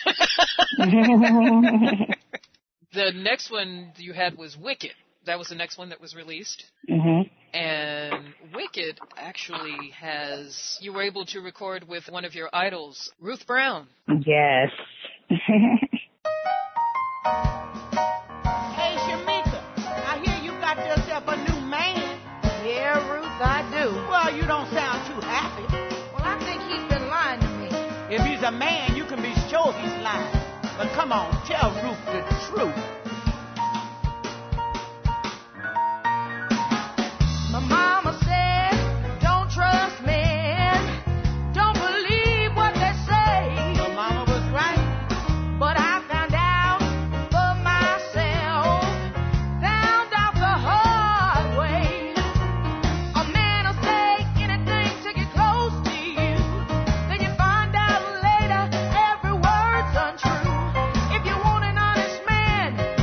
The next one you had was Wicked. That was the next one that was released. And Wicked actually has, you were able to record with one of your idols, Ruth Brown. Yes. Hey, Shamika, I hear you got yourself a new man. Yeah, Ruth, I do. Well, you don't sound too happy. Well, I think he's been lying to me. If he's a man, you can be sure he's lying. But come on, tell Ruth the truth. My mama said, don't trust men, don't believe what they say. Your mama was right. But I found out for myself, found out the hard way. A man will say anything to get close to you, then you find out later every word's untrue. If you want an honest man,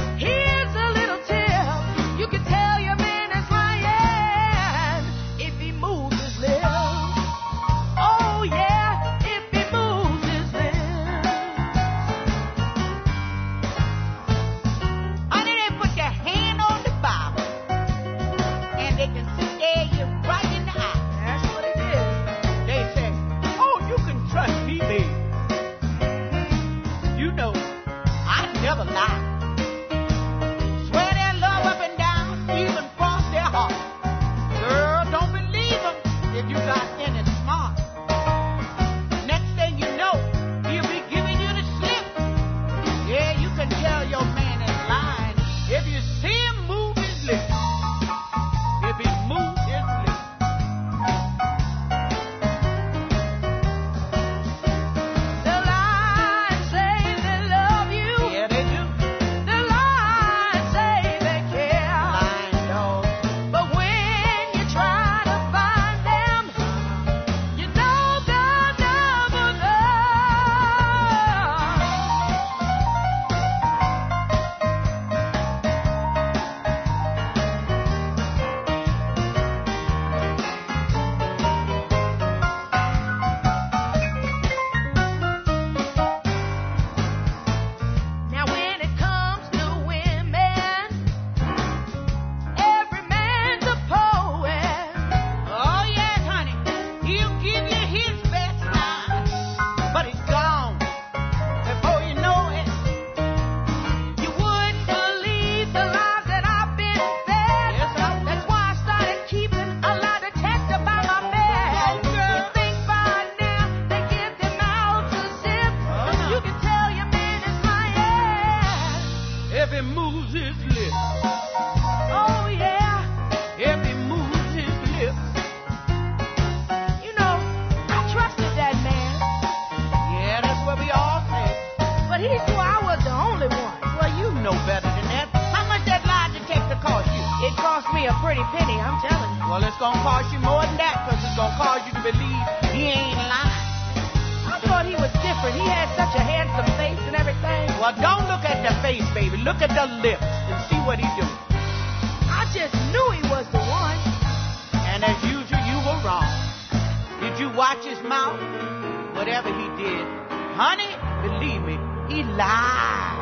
penny, I'm telling you. Well, it's gonna cost you more than that, because it's gonna cause you to believe he ain't lying. I thought he was different. He had such a handsome face and everything. Well, don't look at the face, baby. Look at the lips and see what he doing. I just knew he was the one. And as usual, you were wrong. Did you watch his mouth? Whatever he did, honey, believe me, he lied.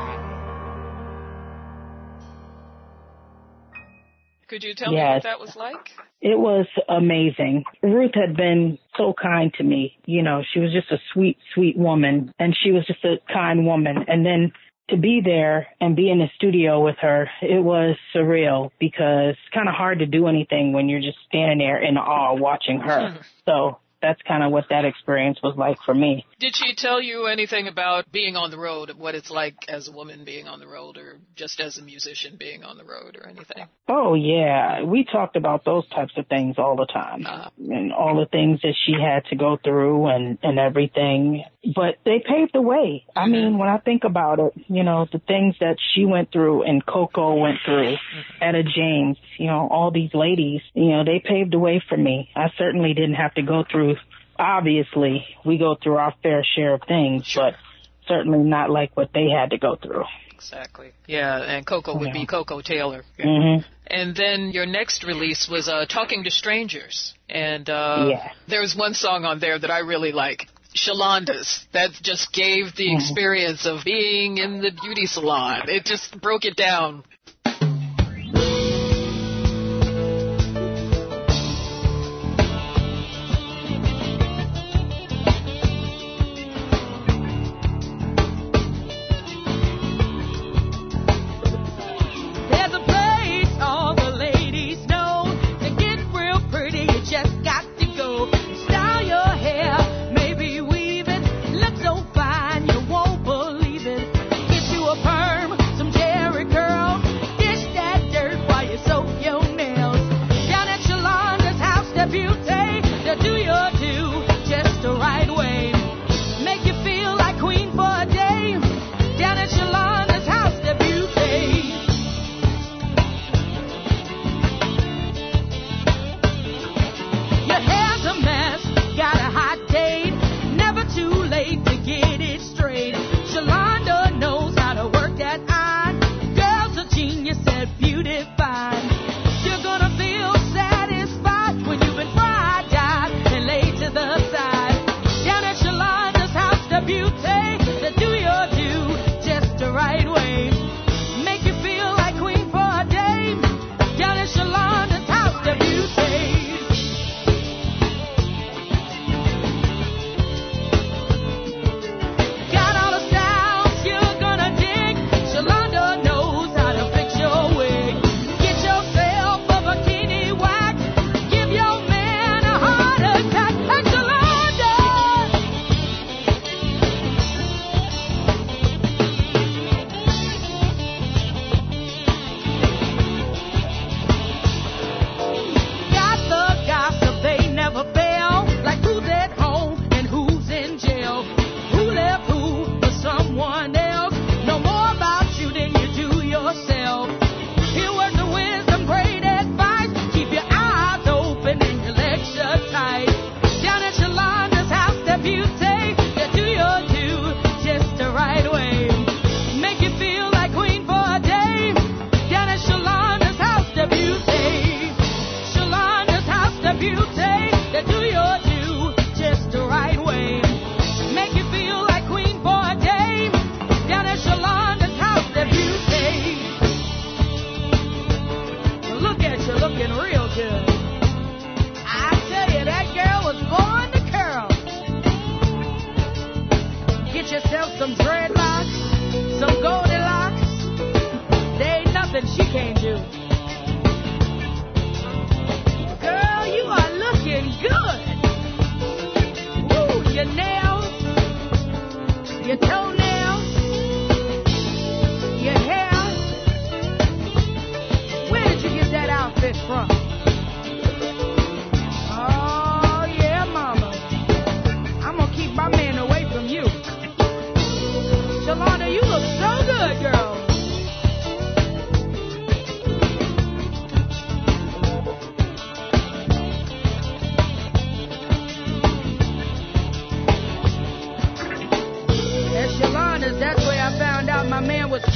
Could you tell me what that was like? It was amazing. Ruth had been so kind to me. You know, she was just a sweet, sweet woman, and she was just a kind woman. And then to be there and be in the studio with her, it was surreal because it's kind of hard to do anything when you're just standing there in awe watching her. So that's kind of what that experience was like for me. Did she tell you anything about being on the road, what it's like as a woman being on the road, or just as a musician being on the road, or anything? Oh, yeah. We talked about those types of things all the time, and all the things that she had to go through and everything. But they paved the way. I mean, when I think about it, you know, the things that she went through and Coco went through, Etta James, you know, all these ladies, you know, they paved the way for me. I certainly didn't have to go through. Obviously, we go through our fair share of things, but certainly not like what they had to go through. Exactly. Yeah, and Coco would be Coco Taylor. And then your next release was Talking to Strangers. And there was one song on there that I really like, Shalanda's. That just gave the experience of being in the beauty salon. It just broke it down.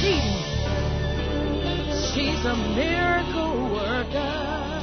She's a miracle worker.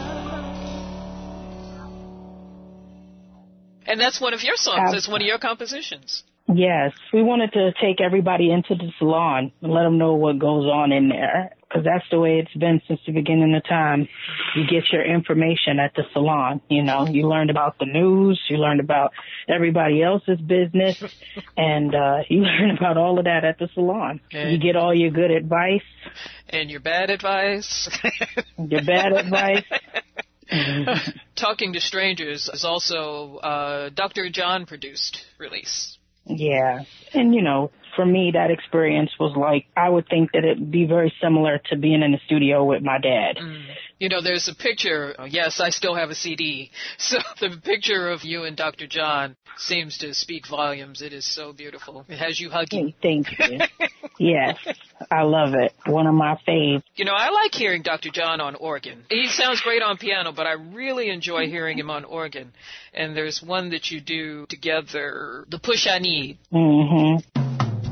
And that's one of your songs. That's one of your compositions. Yes. We wanted to take everybody into the salon and let them know what goes on in there. Because that's the way it's been since the beginning of time. You get your information at the salon. You know, you learned about the news. You learned about everybody else's business. And you learn about all of that at the salon. And you get all your good advice. And your bad advice. Your bad advice. Talking to Strangers is also Dr. John produced release. Yeah. And, you know, for me, that experience was like, I would think that it'd be very similar to being in the studio with my dad. Mm. You know, there's a picture. Yes, I still have a CD. So the picture of you and Dr. John seems to speak volumes. It is so beautiful. It has you hugging. Thank you. Yes, I love it. One of my faves. You know, I like hearing Dr. John on organ. He sounds great on piano, but I really enjoy hearing him on organ. And there's one that you do together, The Push I Need. Mm-hmm.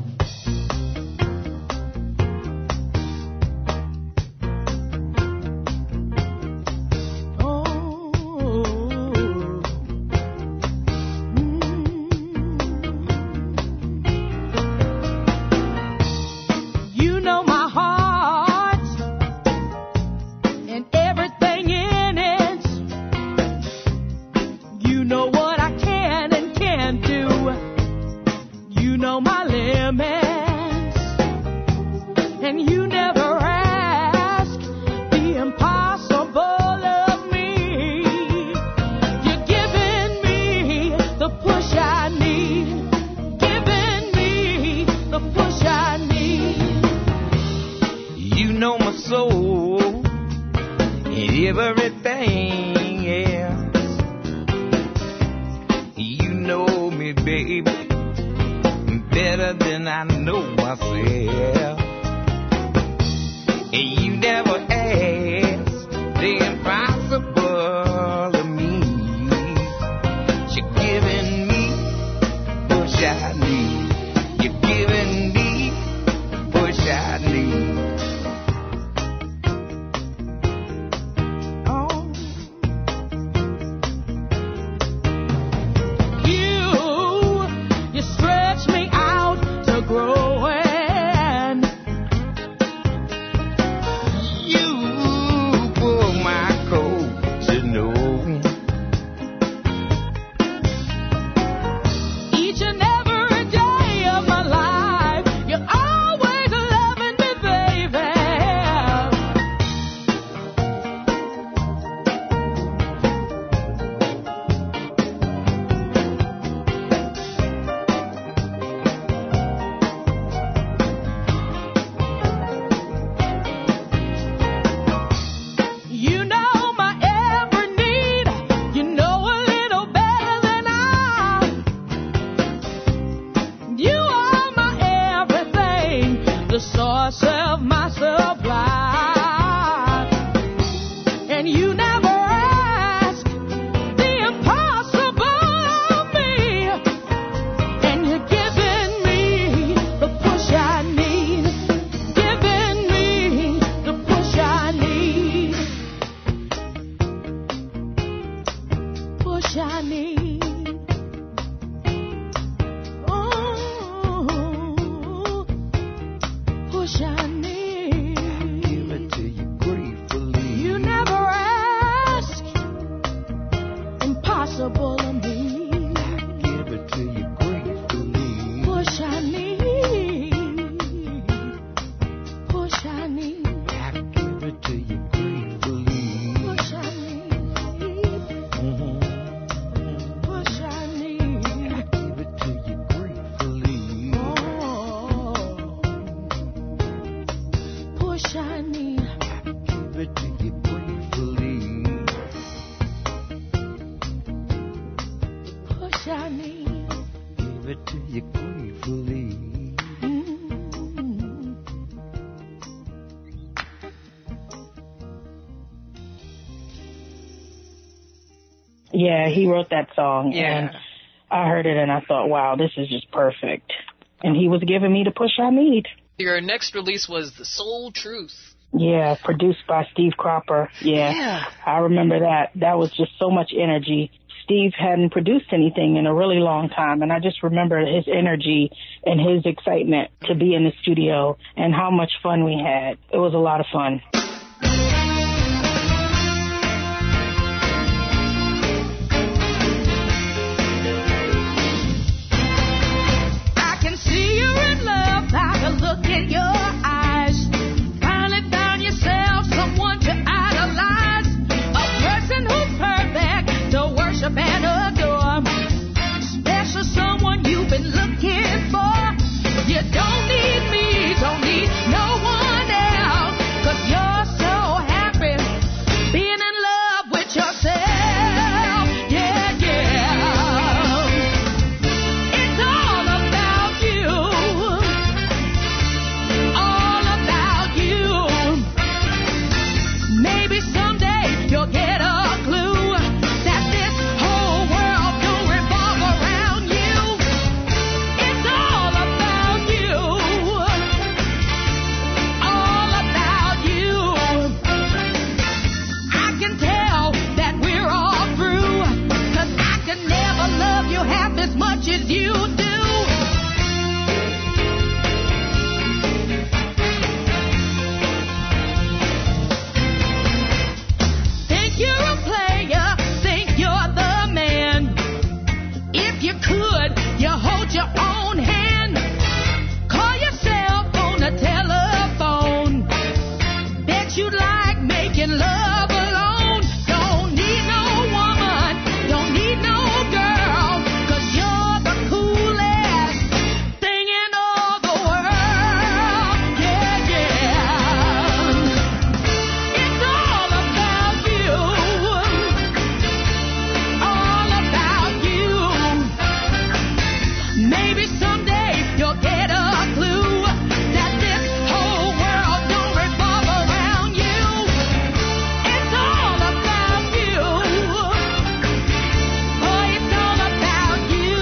Yeah, he wrote that song, and I heard it, and I thought, wow, this is just perfect. And he was giving me the push I need. Your next release was The Soul Truth. Yeah, produced by Steve Cropper. Yeah, I remember that. That was just so much energy. Steve hadn't produced anything in a really long time, and I just remember his energy and his excitement to be in the studio and how much fun we had. It was a lot of fun. I can see you're in love by the look in your eyes. Finally found yourself someone to idolize. A person who's perfect to worship and adore. Special someone you've been looking for. You don't need me, don't need no one else. 'Cause you're so happy being in love with yourself. Yeah, yeah. It's all about you. All about you. Maybe someday you'll get a clue that this whole world don't revolve around you. It's all about you. All about you. I can tell that we're all through, 'cause I can never love you half as much as you do. Think you're a player, think you're the man. If you could, you hold your own hand. Call yourself on the telephone. Bet you'd like making love alone. Don't need no woman, don't need no girl, 'cause you're the coolest thing in all the world. Yeah, yeah. It's all about you. All about you. Maybe someday you'll get a clue that this whole world don't revolve around you. It's all about you. Boy, it's all about you.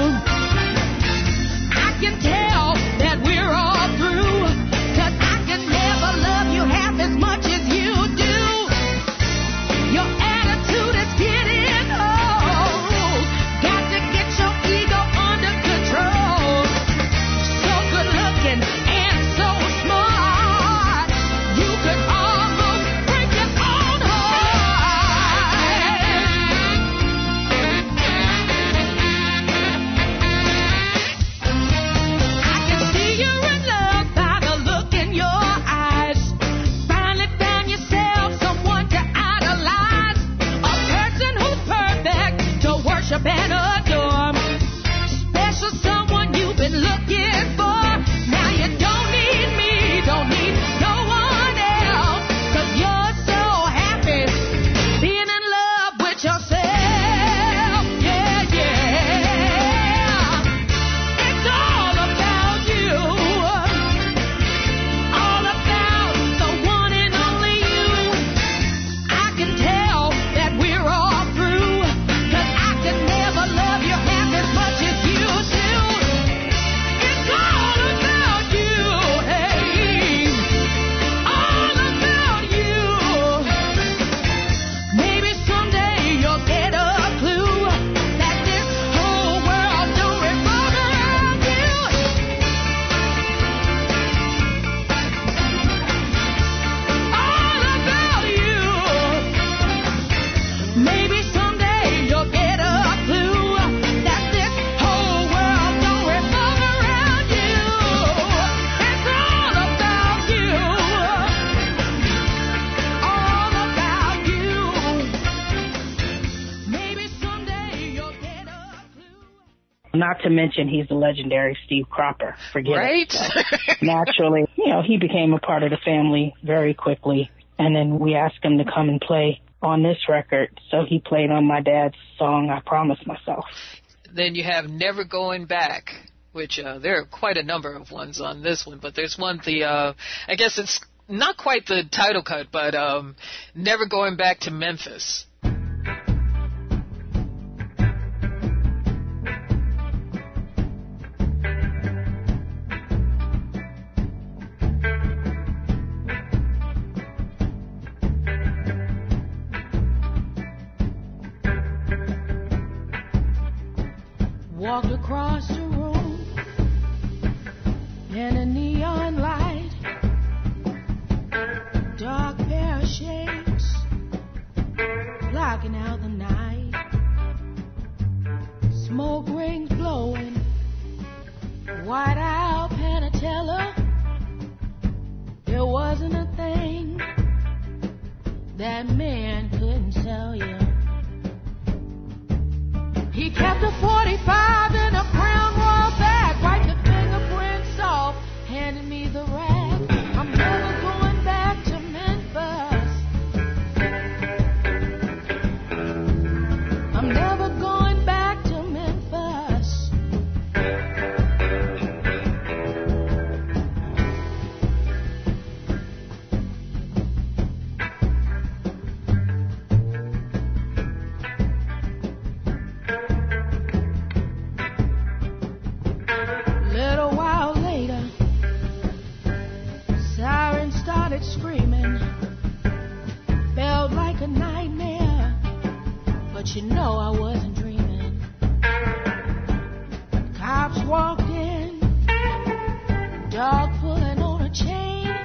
I can tell that we're all through, 'cause I can never love you half as much as you do. Your attitude is getting old. Got to get your ego under control. So good looking and so smart. You could almost break your own heart. I can see you're in love by the look in your eyes. Finally found yourself someone to idolize. A person who's perfect to worship and adore. Special someone you've been looking for. Now you don't need me, don't need no one else. 'Cause you're so happy being in love with yourself. Yeah, yeah. It's all about you. All about the one and only you. I can tell that we're all through, 'cause I can never love you half as much as you do. It's all about you, hey. All about you. Maybe someday you'll get a clue that this whole world don't revolve around you. All about you. Maybe someday you'll get a clue that this whole world don't revolve around you. It's all about you. All about you. Maybe someday you'll get a clue. Not to mention he's the legendary Steve Cropper. Forget Right? it. Naturally, he became a part of the family very quickly. And then we asked him to come and play on this record. So he played on my dad's song, I Promised Myself. Then you have Never Going Back, which there are quite a number of ones on this one, but there's one, I guess it's not quite the title cut, but Never Going Back to Memphis. walked across the room in a neon light, dark pair of shades blocking out the night, smoke rings blowing, white owl Panatella. There wasn't a thing that man couldn't sell you. He kept a 45 in a Crown Royal bag, wiped the fingerprints off, handed me the rag. I'm never going back to Memphis. I'm never going back to Memphis. Little while later, sirens started screaming. Felt like a nightmare, but you know I wasn't dreaming. Cops walked in, dog pulling on a chain,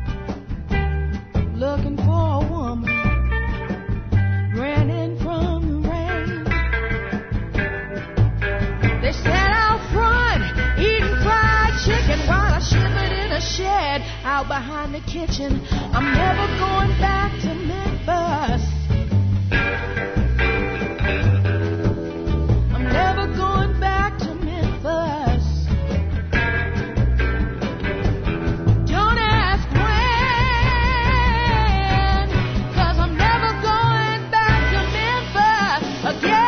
looking for a woman, ran in from the rain. They sat out front, eating fried chicken while I shivered in a shed out behind the kitchen. I'm never going back to Memphis. I'm never going back to Memphis. Don't ask when, 'cause I'm never going back to Memphis again.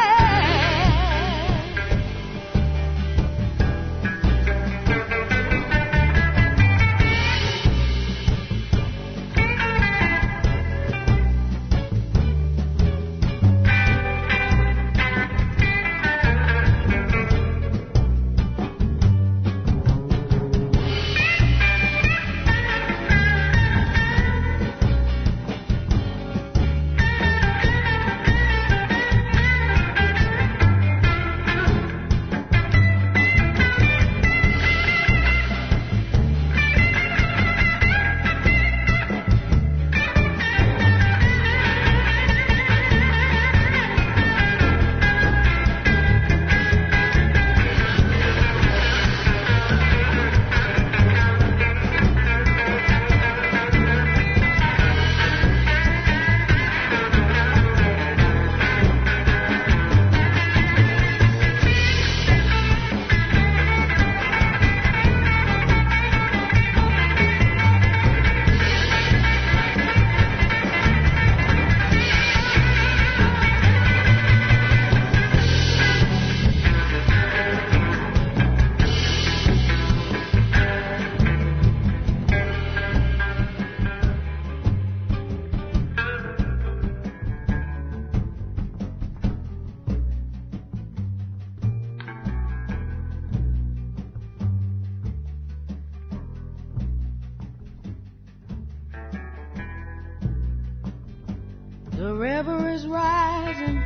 The river is rising,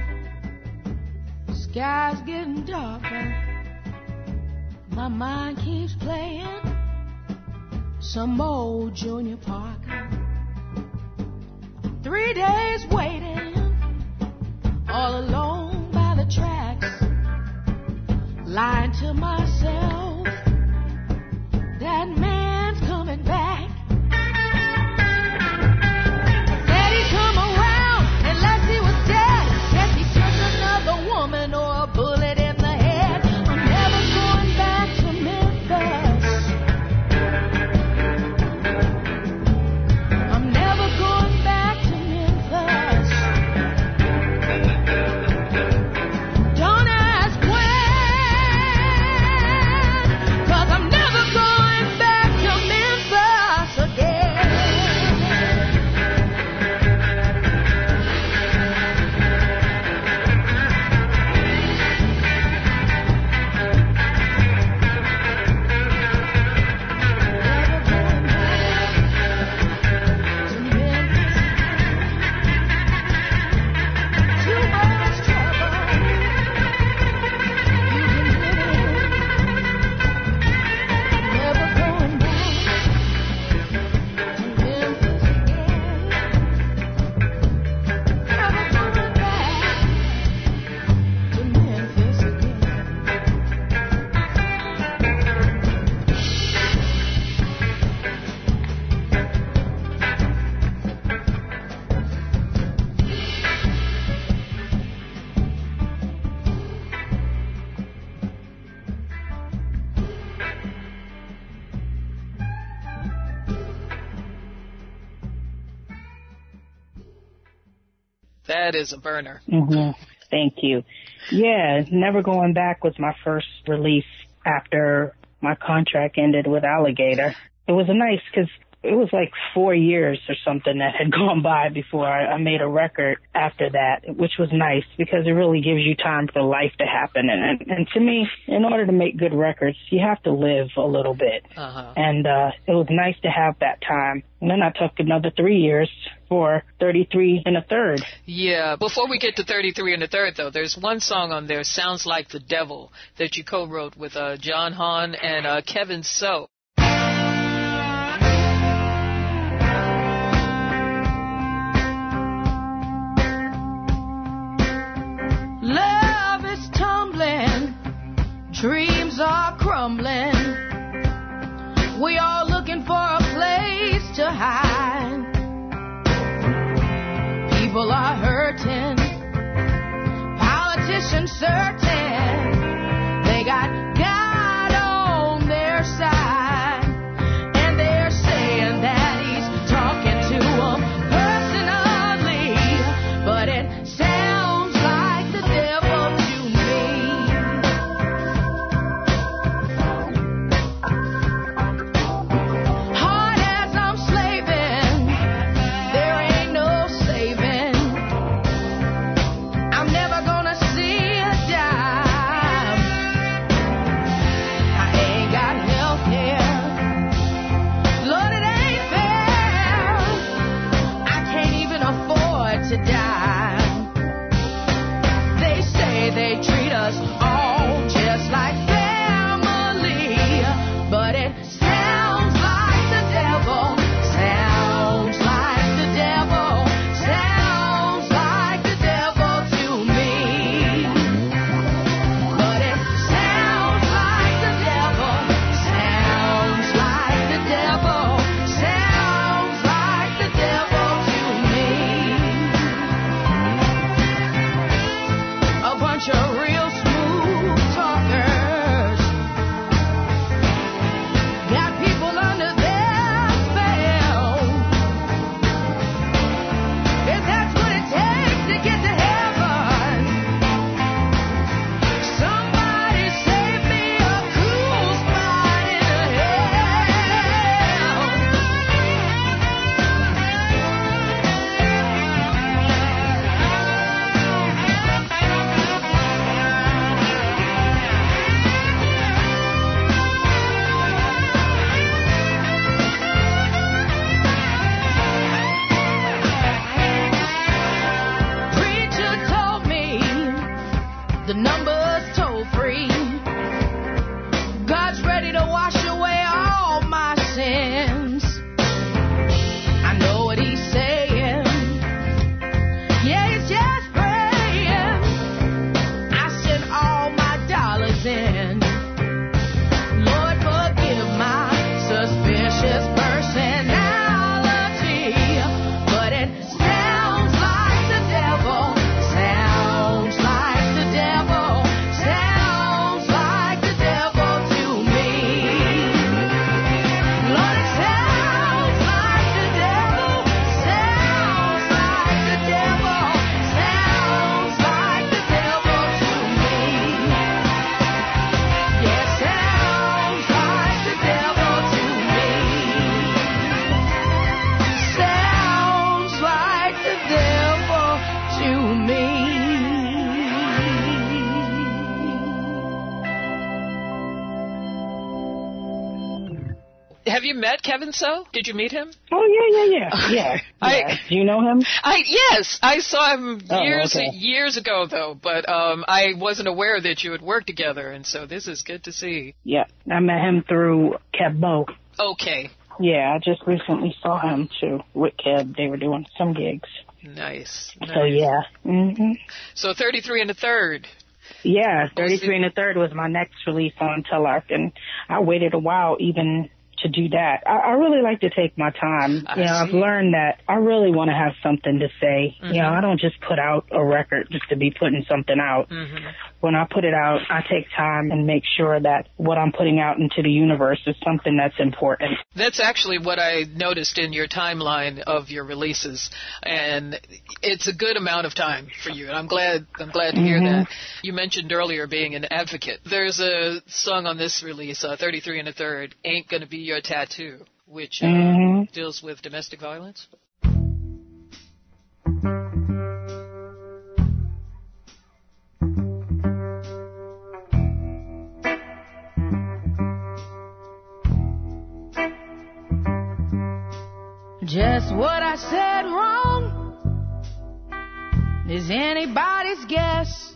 sky's getting darker. My mind keeps playing some old Junior Parker. 3 days waiting, all alone by the tracks, lying to myself, that man's coming back. Said he'd come around unless he was dead. Guess he took another woman or a bullet in the head. I'm never going back to Memphis. I'm never going back to Memphis. Don't ask when, That is a burner. Mm-hmm. Thank you. Yeah, Never Going Back was my first release after my contract ended with Alligator. It was nice because it was like 4 years or something that had gone by before I made a record after that, which was nice because it really gives you time for life to happen. And to me, in order to make good records, you have to live a little bit. And it was nice to have that time. And then I took another 3 years for 33 1/3. Yeah, before we get to 33 1/3, though, there's one song on there, Sounds Like the Devil, that you co-wrote with John Hahn and Kevin So. Love is tumbling, dreams are crumbling. We all looking for a place to hide. People are hurting, politicians certain they got God on their side, and they're saying that he's talking to them personally, but it sounds like the devil to me. Hard as I'm slaving, there ain't no saving. I'm never gonna see a dime. I ain't got health care. Lord, it ain't fair. I can't even afford to die. They say they treat us all just like family, but it sounds like the devil. Sounds like the devil. Sounds like the devil to me. But it sounds like the devil. Sounds like the devil. Sounds like the devil to me. A bunch of real smooth talkers got people under their spell. If that's what it takes to get to heaven, somebody save me a cool spot in Preacher told me the number's toll free. God's ready to wash away all my sins. I know what he's saying. Yeah, he's just praying. I sent all my dollars in. Lord, forgive my suspicious personality, but it sounds like the devil. Sounds like the devil. Sounds like the devil to me. Lord, it sounds like the devil. Sounds like the devil. Sounds like the devil to me. Yeah, sounds like the devil to me. Sounds like the devil to me. Have you met Kevin So? Did you meet him? Oh, yeah. Do you know him? Yes, I saw him okay. years ago, though, but I wasn't aware that you had worked together, and so this is good to see. Yeah, I met him through Keb Bo. Okay, Yeah, I just recently saw him too with Keb. They were doing some gigs. nice. So yeah. So 33 1/3. Yeah, 33 1/3 was my next release on Telarc, and I waited a while even to do that. I really like to take my time. I've learned that I really want to have something to say. Mm-hmm. I don't just put out a record just to be putting something out. Mm-hmm. When I put it out, I take time and make sure that what I'm putting out into the universe is something that's important. That's actually what I noticed in your timeline of your releases, and it's a good amount of time for you. And I'm glad to hear that. You mentioned earlier being an advocate. There's a song on this release, 33 1/3, Ain't Gonna Be Your Tattoo, which deals with domestic violence. Just what I said wrong is anybody's guess.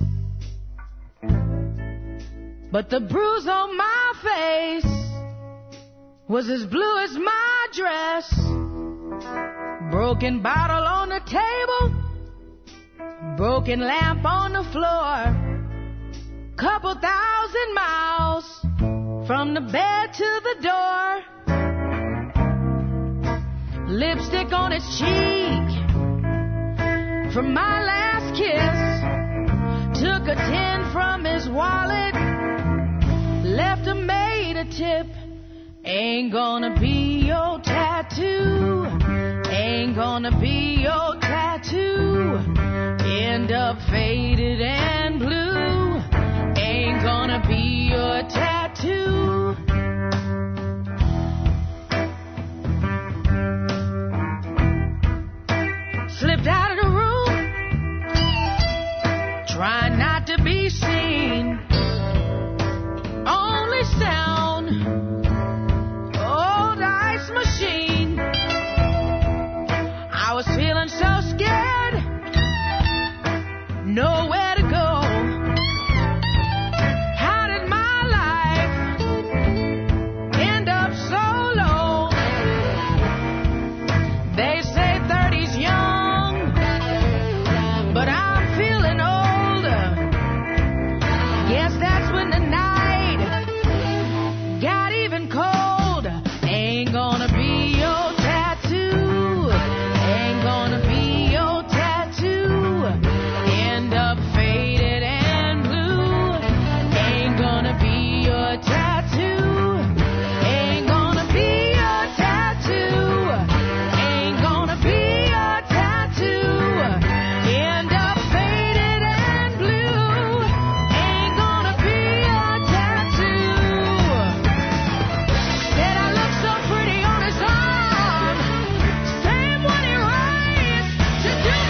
But the bruise on my face was as blue as my dress. Broken bottle on the table, broken lamp on the floor. Couple 1,000 miles from the bed to the door. Lipstick on his cheek from my last kiss. Took a 10 from his wallet, left a maid a tip. Ain't gonna be your tattoo. Ain't gonna be your tattoo. End up faded and blue. Ain't gonna be your tattoo. Slipped out of the room, trying not to be seen. Only sound, old ice machine. I was feeling so scared, nowhere to go. How did my life end up so low? They say 30's young, but I'm feeling older. Guess that's when the night got even cold. Ain't gonna be your tattoo. Ain't gonna be your tattoo. End up faded and blue. Ain't gonna be your tattoo. Ain't gonna be your tattoo. Ain't gonna be your tattoo. End up faded and blue. Ain't gonna be your tattoo. Said I look so pretty on his arm. Same one he raised to do me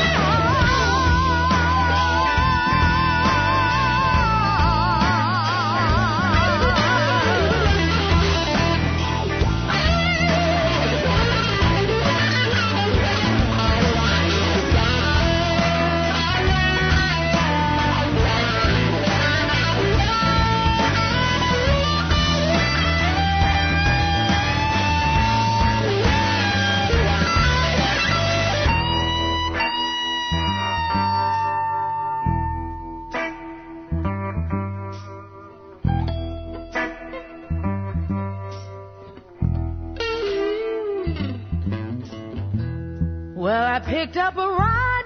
Well, I picked up a ride,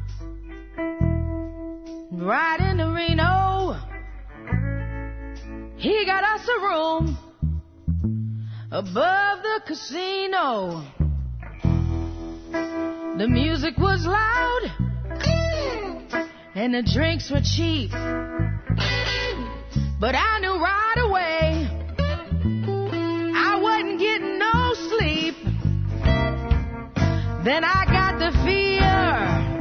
riding to Reno. He got us a room above the casino. The music was loud and the drinks were cheap, but I knew right away I wasn't getting no sleep. Then I got the fear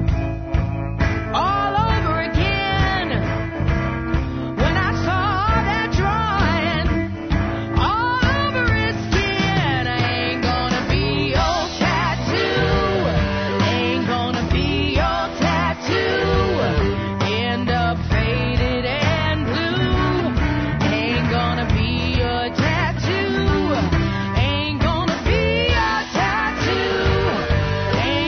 all over again when I saw that drawing all over his skin. Ain't gonna be your tattoo. Ain't gonna be your tattoo. End up faded and blue. Ain't gonna be your tattoo. Ain't gonna be your tattoo.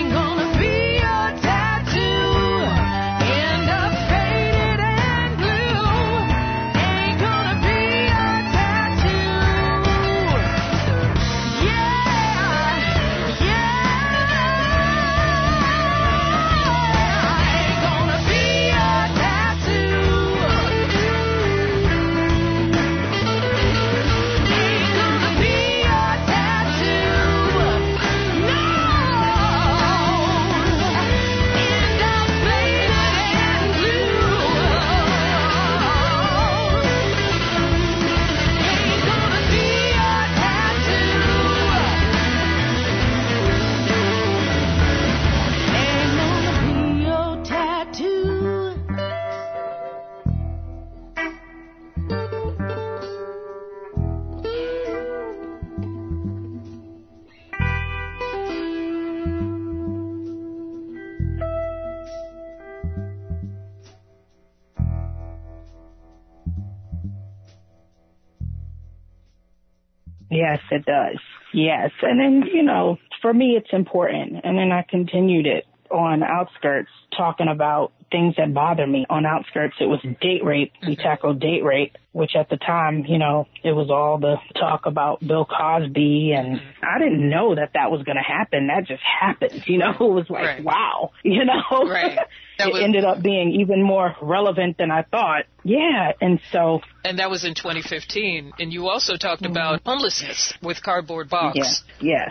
Yes, it does. Yes. And then, you know, for me, it's important. And then I continued it on Outskirts, talking about things that bother me. On Outskirts, it was date rape. We tackled date rape, which at the time, you know, it was all the talk about Bill Cosby. And I didn't know that was going to happen. That just happened. You know, it was like, wow, you know, it ended up being even more relevant than I thought. Yeah. And that was in 2015. And you also talked about homelessness with Cardboard Box. Yes.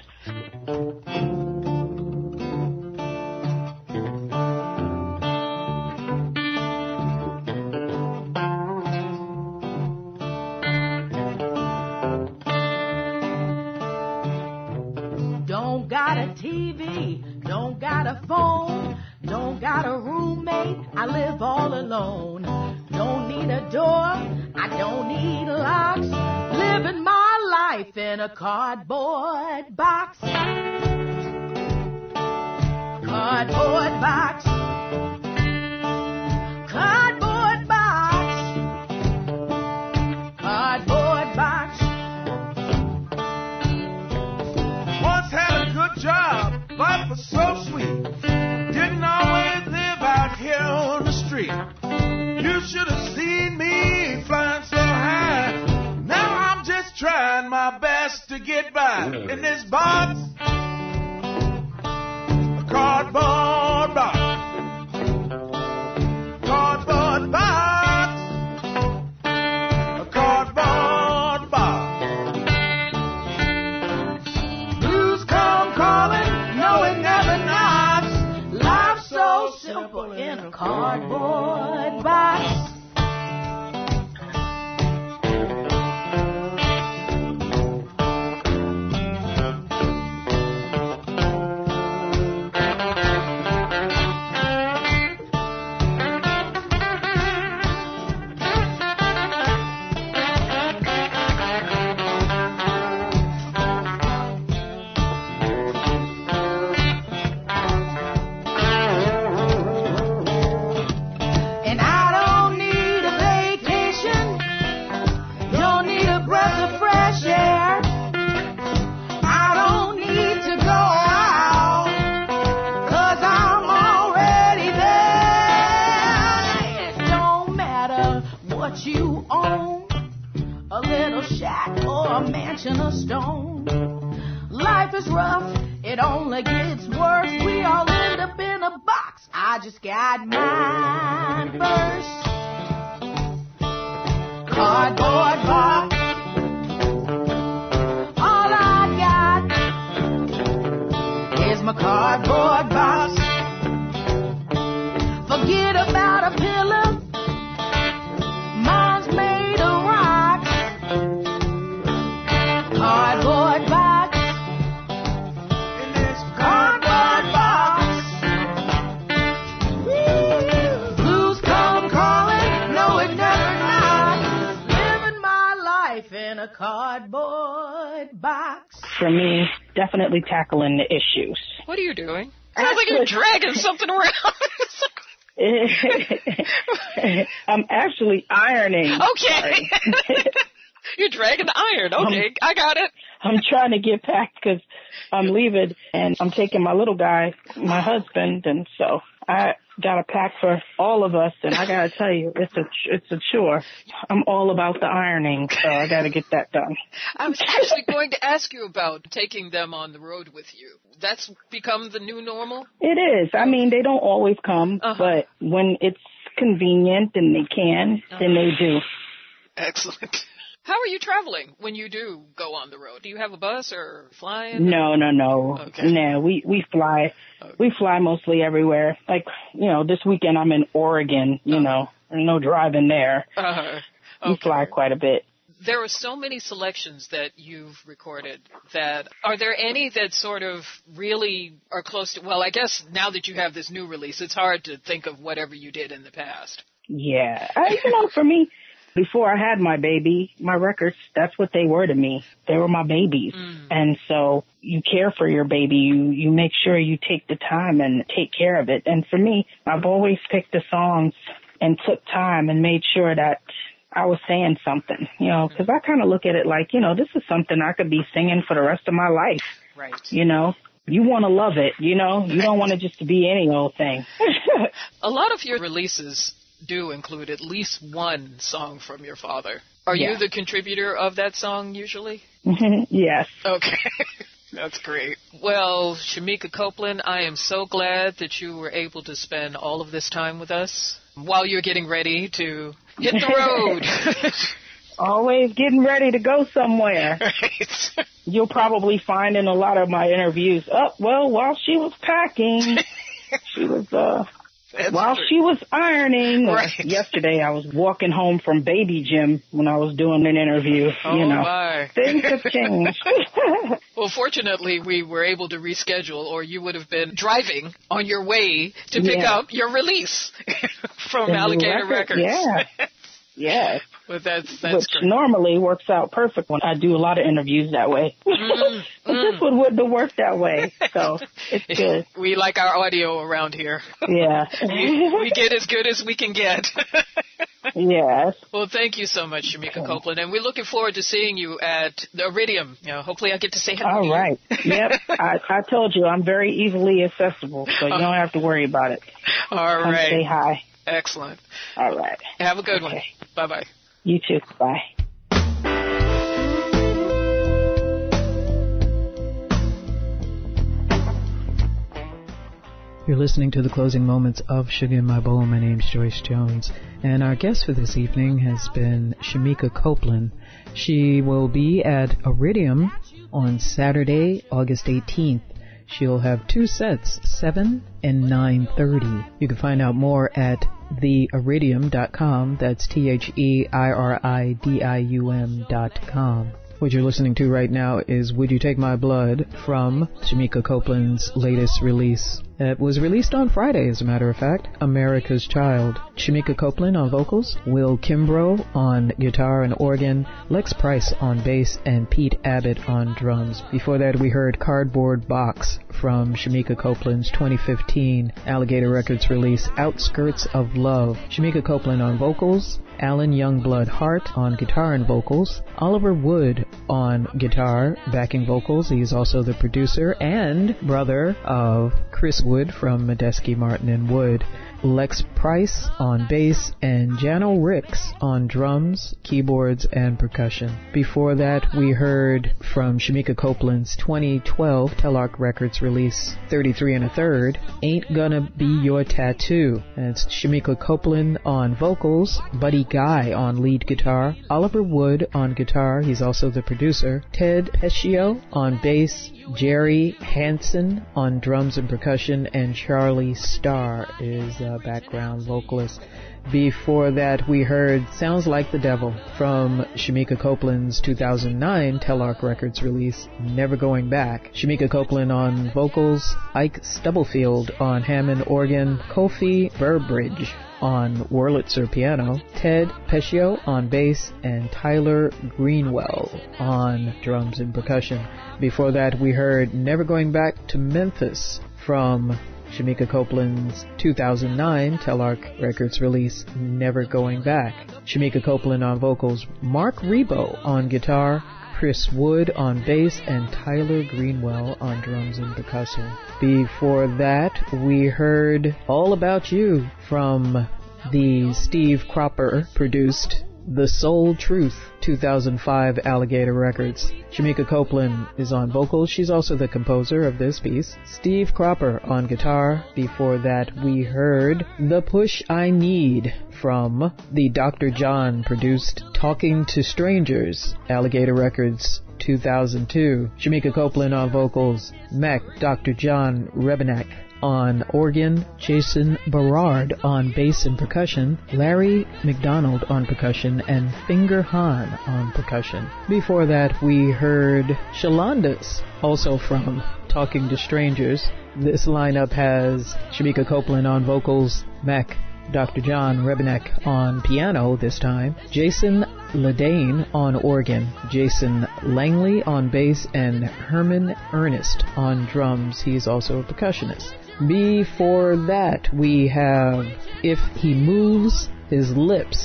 Don't got a TV, don't got a phone, don't got a roommate, I live all alone. Don't need a door, I don't need locks, living my life in a cardboard box. Cardboard box. Cardboard box. Cardboard box. Once had a good job, life was so sweet. Didn't always live out here on the street. You should have seen me flying so high. Now I'm just trying my best to get by in this box. A cardboard box. Cardboard box. A cardboard box. Blues come calling, no it never knocks. Life's so simple in a cardboard box. A stone. Life is rough, it only gets worse. We all end up in a box. I just got mine first. Cardboard box. All I got is my cardboard box. Forget about a pillow. Mine's made of rocks. Cardboard box. In this cardboard box. Blues come calling, no it never knocks. Living my life in a cardboard box. For me, definitely tackling the issues. What are you doing? Sounds like you're dragging something around. I'm actually ironing. Okay. You're dragging the iron. Okay, I got it. I'm trying to get back because I'm leaving and I'm taking my little guy, my husband, and so I got a pack for all of us. And I gotta tell you, it's a chore. I'm all about the ironing, so I gotta get that done. I was actually going to ask you about taking them on the road with you. That's become the new normal? It is. I mean, they don't always come, but when it's convenient and they can, then they do. Excellent. How are you traveling when you do go on the road? Do you have a bus or flying? No. Okay. No, we fly. Okay. We fly mostly everywhere. Like, you know, this weekend I'm in Oregon, you know, no driving there. Okay. We fly quite a bit. There are so many selections that you've recorded that, are there any that sort of really are close to, well, I guess now that you have this new release, it's hard to think of whatever you did in the past. Yeah. You know, for me, before I had my baby, my records, that's what they were to me. They were my babies. And so you care for your baby. You make sure you take the time and take care of it. And for me, I've always picked the songs and took time and made sure that I was saying something, you know, because I kind of look at it like, you know, this is something I could be singing for the rest of my life. Right. You know, you want to love it, you know, you don't want it just to be any old thing. A lot of your releases do include at least one song from your father. Are you the contributor of that song usually? Yes. Okay. That's great. Well, Shemekia Copeland, I am so glad that you were able to spend all of this time with us while you're getting ready to hit the road. Always getting ready to go somewhere. Right. You'll probably find in a lot of my interviews, while she was packing, she was, she was ironing. Right. Yesterday I was walking home from baby gym when I was doing an interview. You know, my. Things have changed. Well, fortunately, we were able to reschedule, or you would have been driving on your way to pick up your release from Alligator Records. Yeah. Yes. But that's Which great. normally works out perfect when I do a lot of interviews that way. But this one wouldn't have worked that way, so it's good. We like our audio around here. Yeah. we get as good as we can get. Yes. Well, thank you so much, Shemekia Copeland, and we're looking forward to seeing you at the Iridium. You know, hopefully I get to say hello. All right. Yep. I told you, I'm very easily accessible, so you don't have to worry about it. All Come right. say hi. Excellent. All right. Have a good one. Bye-bye. You too. Bye. You're listening to the closing moments of Sugar in My Bowl. My name's Joyce Jones, and our guest for this evening has been Shemekia Copeland. She will be at Iridium on Saturday, August 18th. She'll have 2 sets, 7 and 9:30. You can find out more at theiridium.com. That's THEIRIDIUM.com. What you're listening to right now is Would You Take My Blood from Shemekia Copeland's latest release. It was released on Friday, as a matter of fact, America's Child. Shemekia Copeland on vocals, Will Kimbrough on guitar and organ, Lex Price on bass, and Pete Abbott on drums. Before that, we heard Cardboard Box from Shemekia Copeland's 2015 Alligator Records release, Outskirts of Love. Shemekia Copeland on vocals, Alan Youngblood Hart on guitar and vocals, Oliver Wood on guitar, backing vocals. He is also the producer and brother of Chris Wood from Medeski, Martin and Wood, Lex Price on bass, and Jano Ricks on drums, keyboards, and percussion. Before that, we heard from Shemekia Copeland's 2012 Telarc Records release, 33 1/3, Ain't Gonna Be Your Tattoo. And it's Shemekia Copeland on vocals, Buddy Guy on lead guitar, Oliver Wood on guitar, he's also the producer, Ted Pescio on bass, Jerry Hansen on drums and percussion, and Charlie Starr is a background vocalist. Before that, we heard Sounds Like the Devil from Shemekia Copeland's 2009 Telarc Records release, Never Going Back. Shemekia Copeland on vocals, Ike Stubblefield on Hammond organ, Kofi Burbridge on Wurlitzer piano, Ted Pescio on bass, and Tyler Greenwell on drums and percussion. Before that, we heard Never Going Back to Memphis from Shemekia Copeland's 2009 Telarc Records release, Never Going Back. Shemekia Copeland on vocals, Mark Rebo on guitar, Chris Wood on bass, and Tyler Greenwell on drums and percussion. Before that, we heard All About You from the Steve Cropper produced The Soul Truth 2005 Alligator Records. Shemekia Copeland is on vocals. She's also the composer of this piece. Steve Cropper on guitar. Before that, we heard The Push I Need from the Dr. John produced Talking to Strangers Alligator Records 2002. Shemekia Copeland on vocals. Mac Dr. John Rebenak on organ, Jason Berard on bass and percussion, Larry McDonald on percussion, and Finger Han on percussion. Before that, we heard Shalandas, also from Talking to Strangers. This lineup has Shemekia Copeland on vocals, Mac Dr. John Rebenak on piano this time, Jason Ledane on organ, Jason Langley on bass, and Herman Ernest on drums. He's also a percussionist. Before that, we have If He Moves His Lips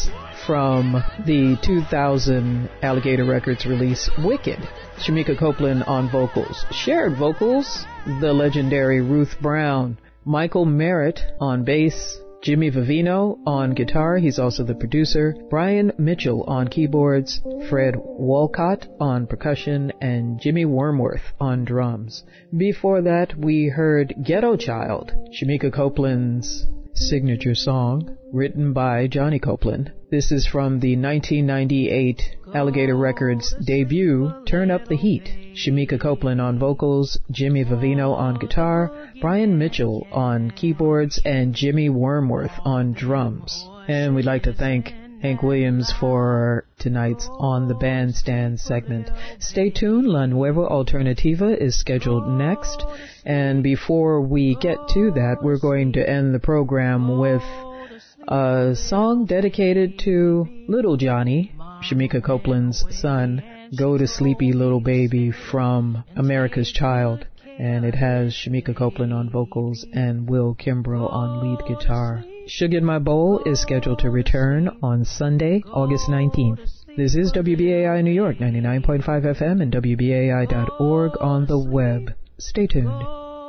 from the 2000 Alligator Records release, Wicked. Shamika Copeland on vocals. Shared vocals, the legendary Ruth Brown. Michael Merritt on bass. Jimmy Vivino on guitar, he's also the producer. Brian Mitchell on keyboards. Fred Walcott on percussion. And Jimmy Wormworth on drums. Before that, we heard Ghetto Child, Shamika Copeland's signature song, written by Johnny Copeland. This is from the 1998 Alligator Records debut, Turn Up the Heat. Shamika Copeland on vocals, Jimmy Vivino on guitar, Brian Mitchell on keyboards, and Jimmy Wormworth on drums. And we'd like to thank Hank Williams for tonight's On the Bandstand segment. Stay tuned, La Nueva Alternativa is scheduled next. And before we get to that, we're going to end the program with a song dedicated to Little Johnny, Shamika Copeland's son, Go to Sleepy Little Baby from America's Child. And it has Shamika Copeland on vocals and Will Kimbrough on lead guitar. Sugar in My Bowl is scheduled to return on Sunday, August 19th. This is WBAI New York, 99.5 FM and WBAI.org on the web. Stay tuned.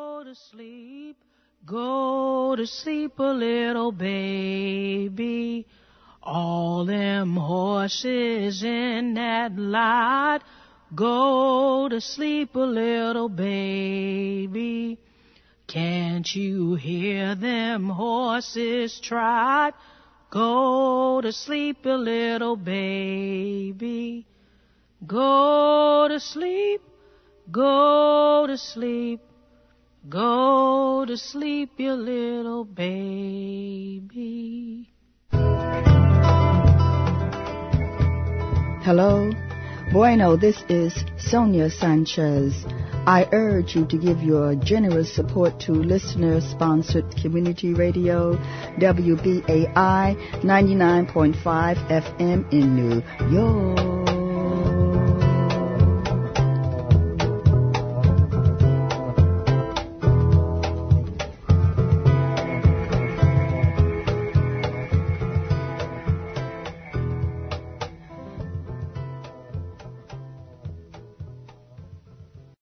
Go to sleep, a little baby. All them horses in that lot. Go to sleep, a little baby. Can't you hear them horses trot? Go to sleep, a little baby. Go to sleep, go to sleep. Go to sleep, you little baby. Hello. Bueno, this is Sonia Sanchez. I urge you to give your generous support to listener-sponsored community radio, WBAI 99.5 FM in New York.